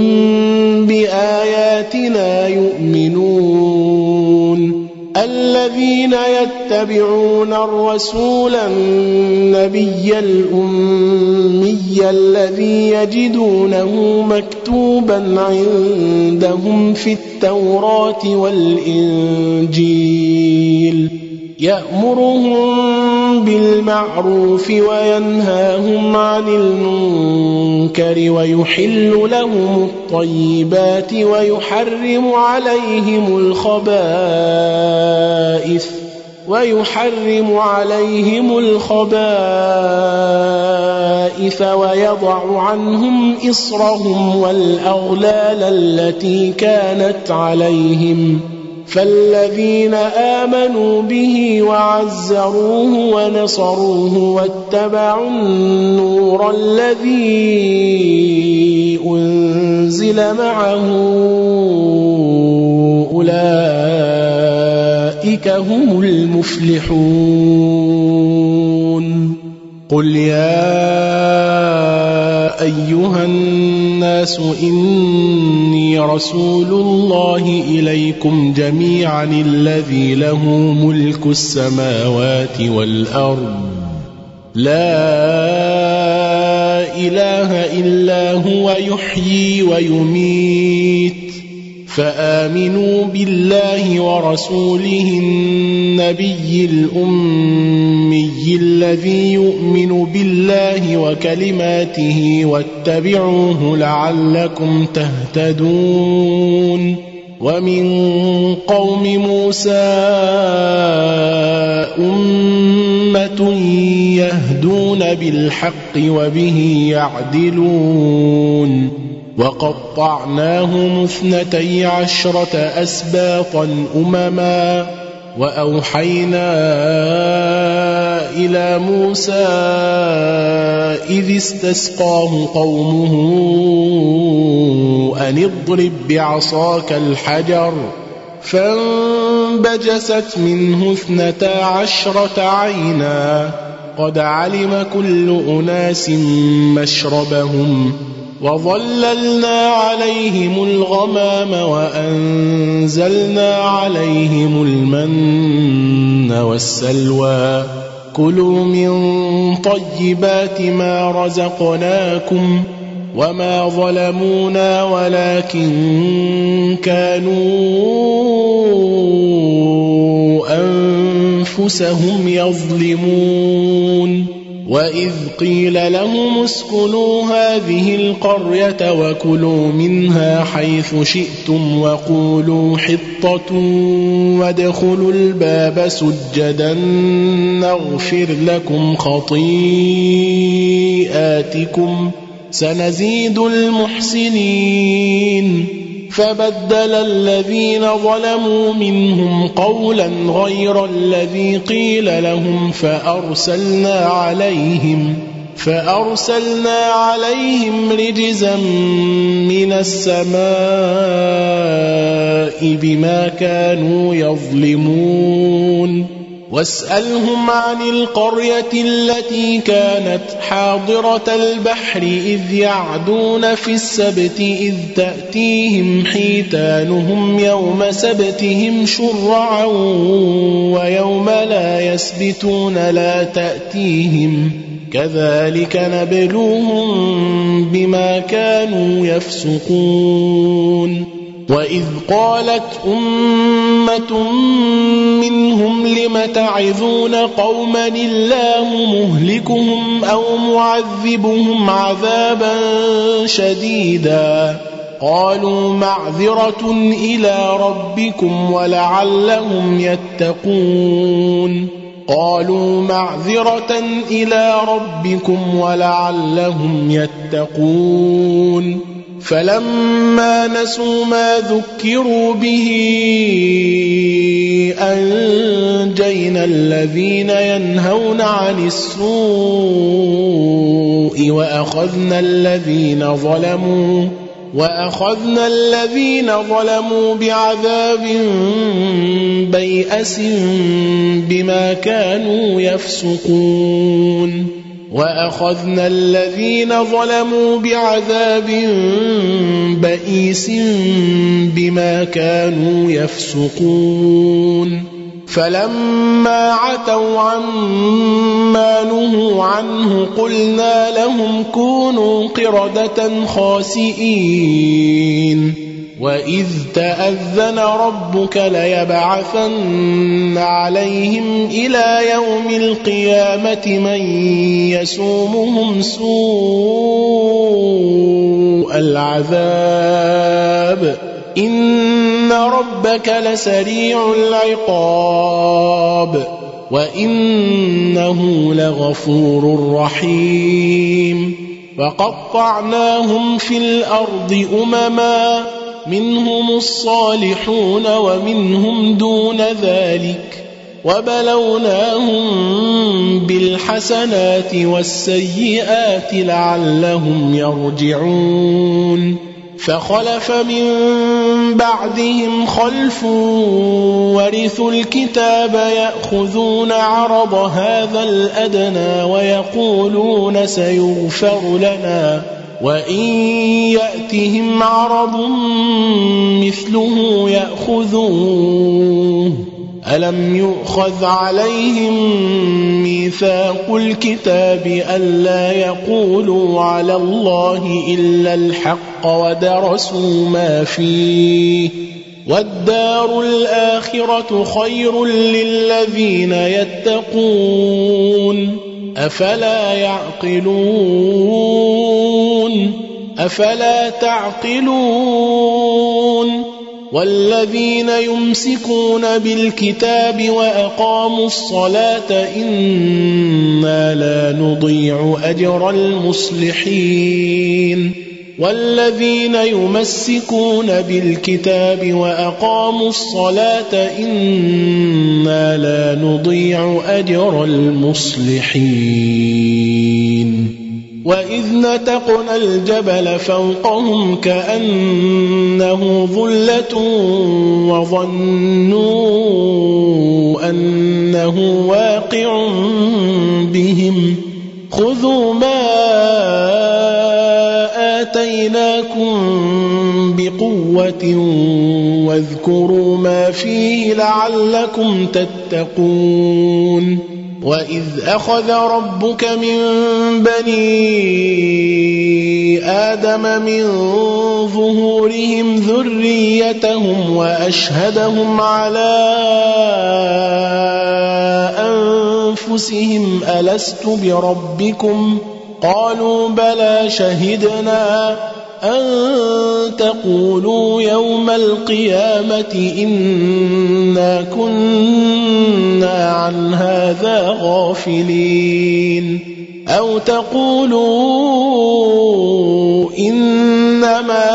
S1: بآياتنا يؤمنون الذين يتبعون الرسول النبي الأمي الذي يجدونه مكتوبا عندهم في التوراة والإنجيل يأمرهم بالمعروف وينهاهم عن المنكر ويحل لهم الطيبات ويحرم عليهم الخبائث ويضع عنهم إصرهم والأغلال التي كانت عليهم فالذين آمنوا به وعزروه ونصروه واتبعوا النور الذي أنزل معه أولئك هم المفلحون. قل يا أيها الناس إني رسول الله إليكم جميعا الذي له ملك السماوات والأرض لا إله إلا هو يحيي ويميت فآمنوا بالله ورسوله النبي الأمي الذي يؤمن بالله وكلماته واتبعوه لعلكم تهتدون. ومن قوم موسى أمة يهدون بالحق وبه يعدلون وقطعناهم 12 أسباطا أمما وأوحينا إلى موسى إذ استسقاه قومه أن اضرب بعصاك الحجر فانبجست منه 12 عينا قد علم كل أناس مشربهم وظللنا عليهم الغمام وأنزلنا عليهم المن والسلوى كلوا من طيبات ما رزقناكم وما ظلمونا ولكن كانوا أنفسهم يظلمون. وإذ قيل لهم اسكنوا هذه القرية وكلوا منها حيث شئتم وقولوا حطة وادخلوا الباب سجدا نغفر لكم خطيئاتكم سنزيد المحسنين. فبدل الذين ظلموا منهم قولا غير الذي قيل لهم فأرسلنا عليهم رجزا من السماء بما كانوا يظلمون. واسألهم عن القرية التي كانت حاضرة البحر إذ يعدون في السبت إذ تأتيهم حيتانهم يوم سبتهم شرعا ويوم لا يسبتون لا تأتيهم كذلك نبلوهم بما كانوا يفسقون. وإذ قالت أمة منهم لم تعظون قوما الله مهلكهم أو معذبهم عذابا شديدا قالوا معذرة إلى ربكم ولعلهم يتقون. فلما نسوا ما ذكروا به أنجينا الذين ينهون عن السوء وأخذنا الذين ظلموا بعذاب بيئس بما كانوا يفسقون. وأخذنا الذين ظلموا بعذاب بئيس بما كانوا يفسقون. فلما عتوا عما نهوا عنه قلنا لهم كونوا قردة خاسئين. وإذ تأذن ربك ليبعثن عليهم إلى يوم القيامة من يسومهم سوء العذاب إن ربك لسريع العقاب وإنه لغفور رحيم. فقطعناهم في الأرض أمما منهم الصالحون ومنهم دون ذلك وبلوناهم بالحسنات والسيئات لعلهم يرجعون فخلف من بعدهم خلف ورثوا الكتاب يأخذون عرض هذا الأدنى ويقولون سيغفر لنا وإن يأتهم عرض مثله يأخذوه ألم يؤخذ عليهم ميثاق الكتاب ألا يقولوا على الله إلا الحق ودرسوا ما فيه والدار الآخرة خير للذين يتقون أفلا تعقلون والذين يمسكون بالكتاب وأقاموا الصلاة إنا لا نضيع أجر المصلحين والذين يمسكون بالكتاب وأقاموا الصلاة إنا لا نضيع أجر المصلحين وإذ نتقنا الجبل فوقهم كأنه ظلة وظنوا أنه واقع بهم خذوا ما آتيناكم بقوة واذكروا ما فيه لعلكم تتقون وإذ أخذ ربك من بني آدم من ظهورهم ذريتهم وأشهدهم على أنفسهم ألست بربكم قالوا بلى شهدنا أن تقولوا يوم القيامة إنا كنا عن هذا غافلين أو تقولوا إنما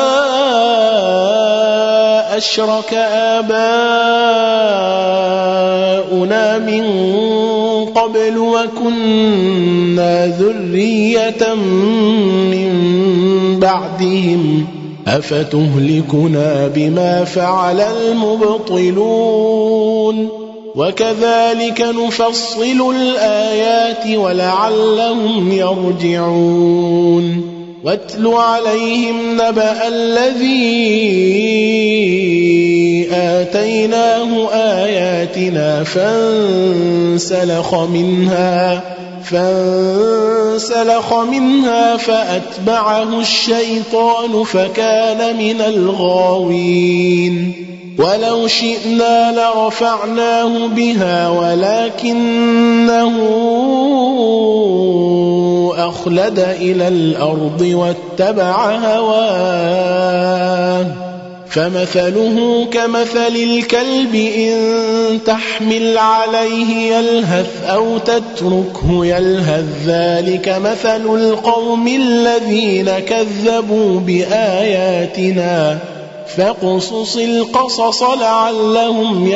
S1: أشرك آباؤنا من قبل وكنا ذرية من بعدهم أفتهلكنا بما فعل المبطلون وكذلك نفصل الآيات ولعلهم يرجعون واتل عليهم نبأ الذي آتيناه آياتنا فانسلخ منها فأتبعه الشيطان فكان من الغاوين ولو شئنا لرفعناه بها ولكنه أخلد إلى الأرض واتبع هواه فمثله كمثل الكلب إن تحمل عليه يلهث أو تتركه يلهث ذلك مثل القوم الذين كذبوا بآياتنا فاقصص القصص لعلهم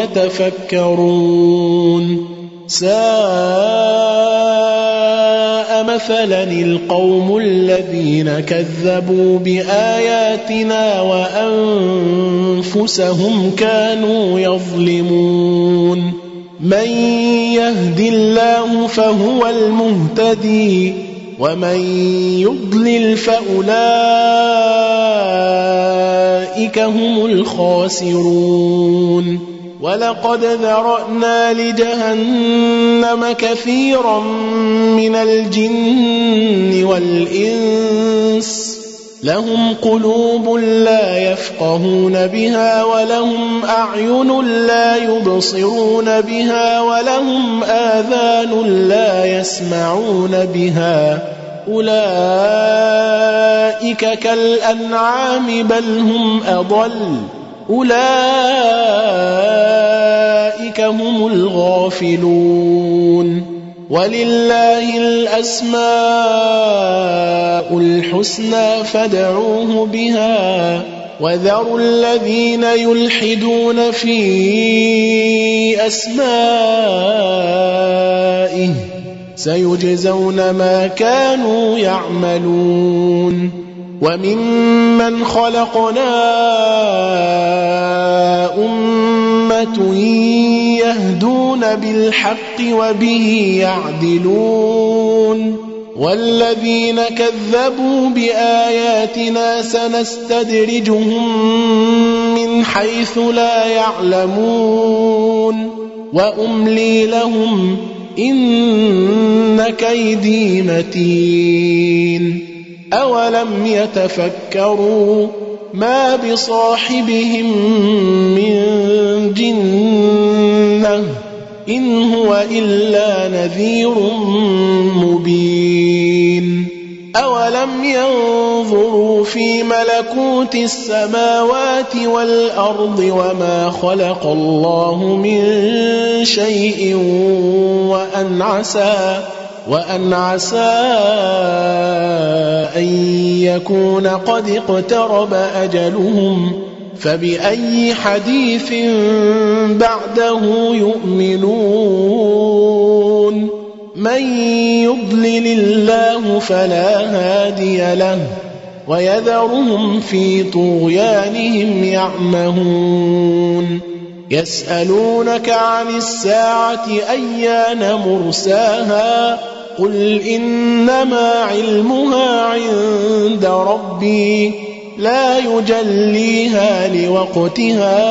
S1: يتفكرون ساء مثلا القوم الذين كذبوا بآياتنا وأنفسهم كانوا يظلمون من يهد الله فهو المهتدي ومن يضلل فأولئك هم الخاسرون ولقد ذرأنا لجهنم كثيرا من الجن والإنس لهم قلوب لا يفقهون بها ولهم أعين لا يبصرون بها ولهم آذان لا يسمعون بها أولئك كالأنعام بل هم أضل أولئك هم الغافلون ولله الأسماء الحسنى فادعوه بها وذروا الذين يلحدون في أسمائه سيجزون ما كانوا يعملون وممن خلقنا أمة يهدون بالحق وبه يعدلون والذين كذبوا بآياتنا سنستدرجهم من حيث لا يعلمون وأملي لهم إن كيدي متين أولم يتفكروا ما بصاحبهم من جنة إن هو إلا نذير مبين أولم ينظروا في ملكوت السماوات والأرض وما خلق الله من شيء وأن عسى أن يكون قد اقترب أجلهم فبأي حديث بعده يؤمنون من يضلل الله فلا هادي له ويذرهم في طغيانهم يعمهون يسألونك عن الساعة أيان مرساها قل إنما علمها عند ربي لا يجليها لوقتها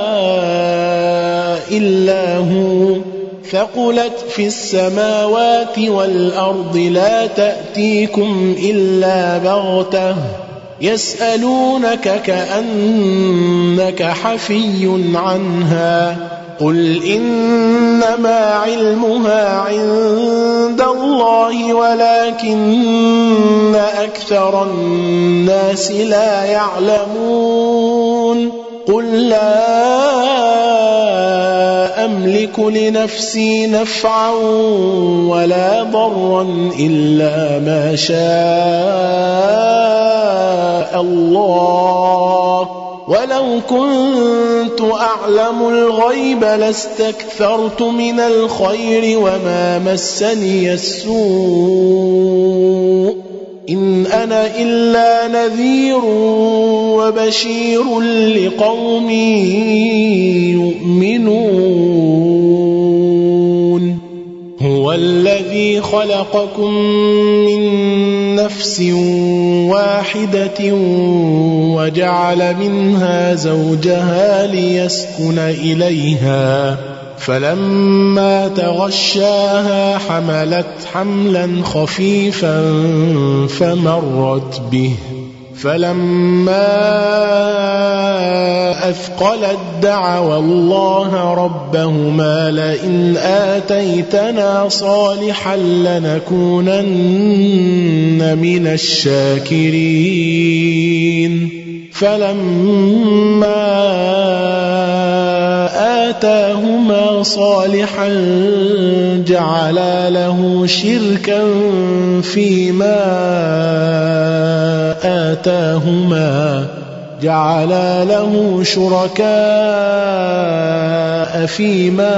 S1: إلا هو ثقلت في السماوات والأرض لا تأتيكم إلا بغتة يسألونك كأنك حفي عنها قل إنما علمها عند الله ولكن أكثر الناس لا يعلمون قل لا أملك لنفسي نفعا ولا ضرا إلا ما شاء الله ولو كنت أعلم الغيب لاستكثرت من الخير وما مسني السوء إن أنا إلا نذير وبشير لقوم يؤمنون هو الذي خلقكم من نفس واحدة وجعل منها زوجها ليسكن إليها فلما تغشاها حملت حملا خفيفا فمرت به فلما أثقلت دعوا الله ربهما لئن آتيتنا صالحا لنكونن من الشاكرين فلما آتاهما صالحا جعلا له شركا فيما آتاهما جعلا له شركاء فيما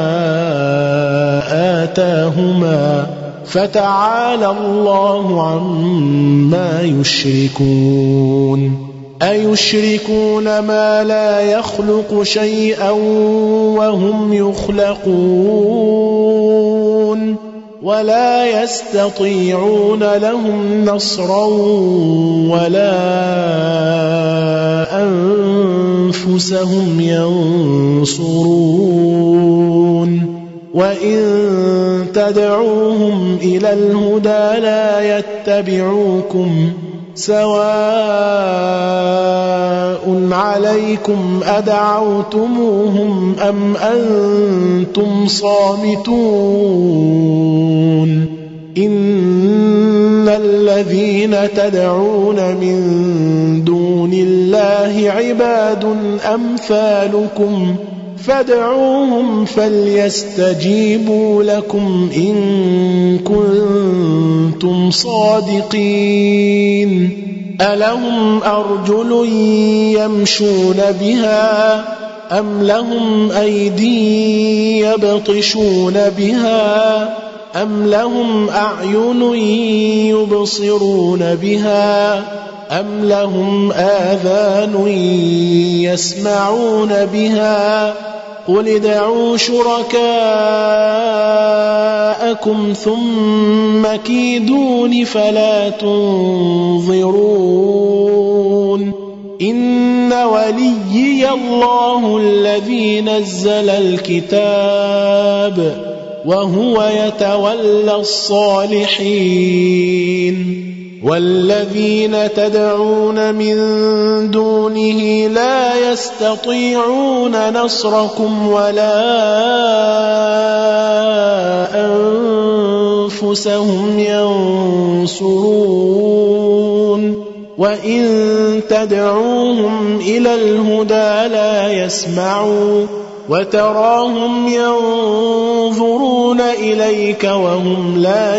S1: آتاهما فتعالى الله عما يشركون أيشركون ما لا يخلق شيئا وهم يخلقون ولا يستطيعون لهم نصرا ولا أنفسهم ينصرون وإن تدعوهم إلى الهدى لا يتبعوكم سواء عليكم أدعوتموهم أم أنتم صامتون إن الذين تدعون من دون الله عباد أمثالكم فادعوهم فليستجيبوا لكم إن كنتم صادقين ألهم أرجل يمشون بها أم لهم أيدي يبطشون بها أم لهم أعين يبصرون بها أم لهم آذان يسمعون بها قل ادعوا شركاءكم ثم كيدون فلا تنظرون إن وليي الله الذي نزل الكتاب وهو يتولى الصالحين والذين تدعون من دونه لا يستطيعون نصركم ولا أنفسهم ينصرون وإن تدعوهم إلى الهدى لا يسمعوا وتراهم ينظرون إليك وهم لا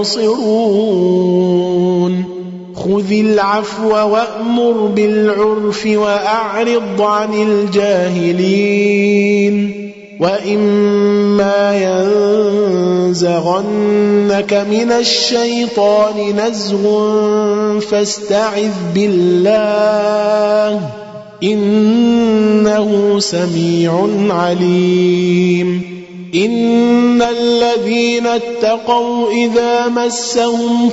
S1: يبصرون خذ العفو وأمر بالعرف وأعرض عن الجاهلين وإما ينزغنك من الشيطان نزغ فاستعذ بالله إنه سميع عليم إن الذين اتقوا إذا مسهم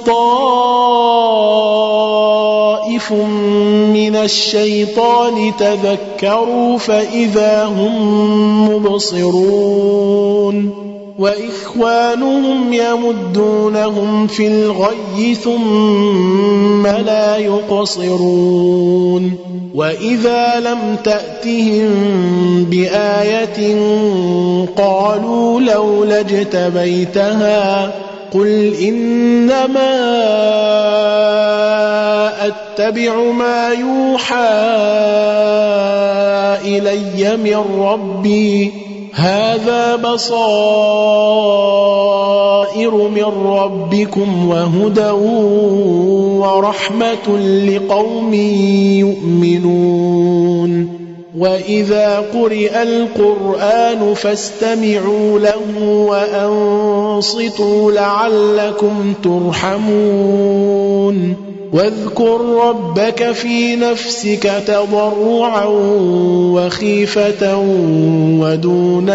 S1: طائف من الشيطان تذكروا فإذا هم مبصرون وإخوانهم يمدونهم في الغي ثم لا يقصرون وإذا لم تأتهم بآية قالوا لولا اجتبيتها قل إنما أتبع ما يوحى إلي من ربي هذا بصائر من ربكم وهدى ورحمة لقوم يؤمنون وإذا قرئ القرآن فاستمعوا له وأنصتوا لعلكم ترحمون واذكر ربك في نفسك تضرعا وخيفة ودون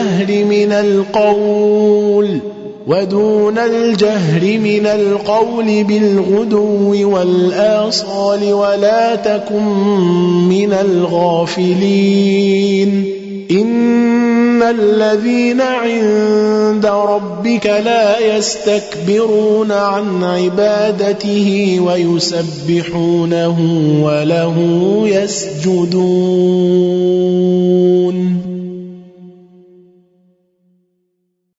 S1: الجهر من القول بالغدو والآصال ولا تكن من الغافلين إن الذين عند ربك لا يستكبرون عن عبادته ويسبحونه وله يسجدون.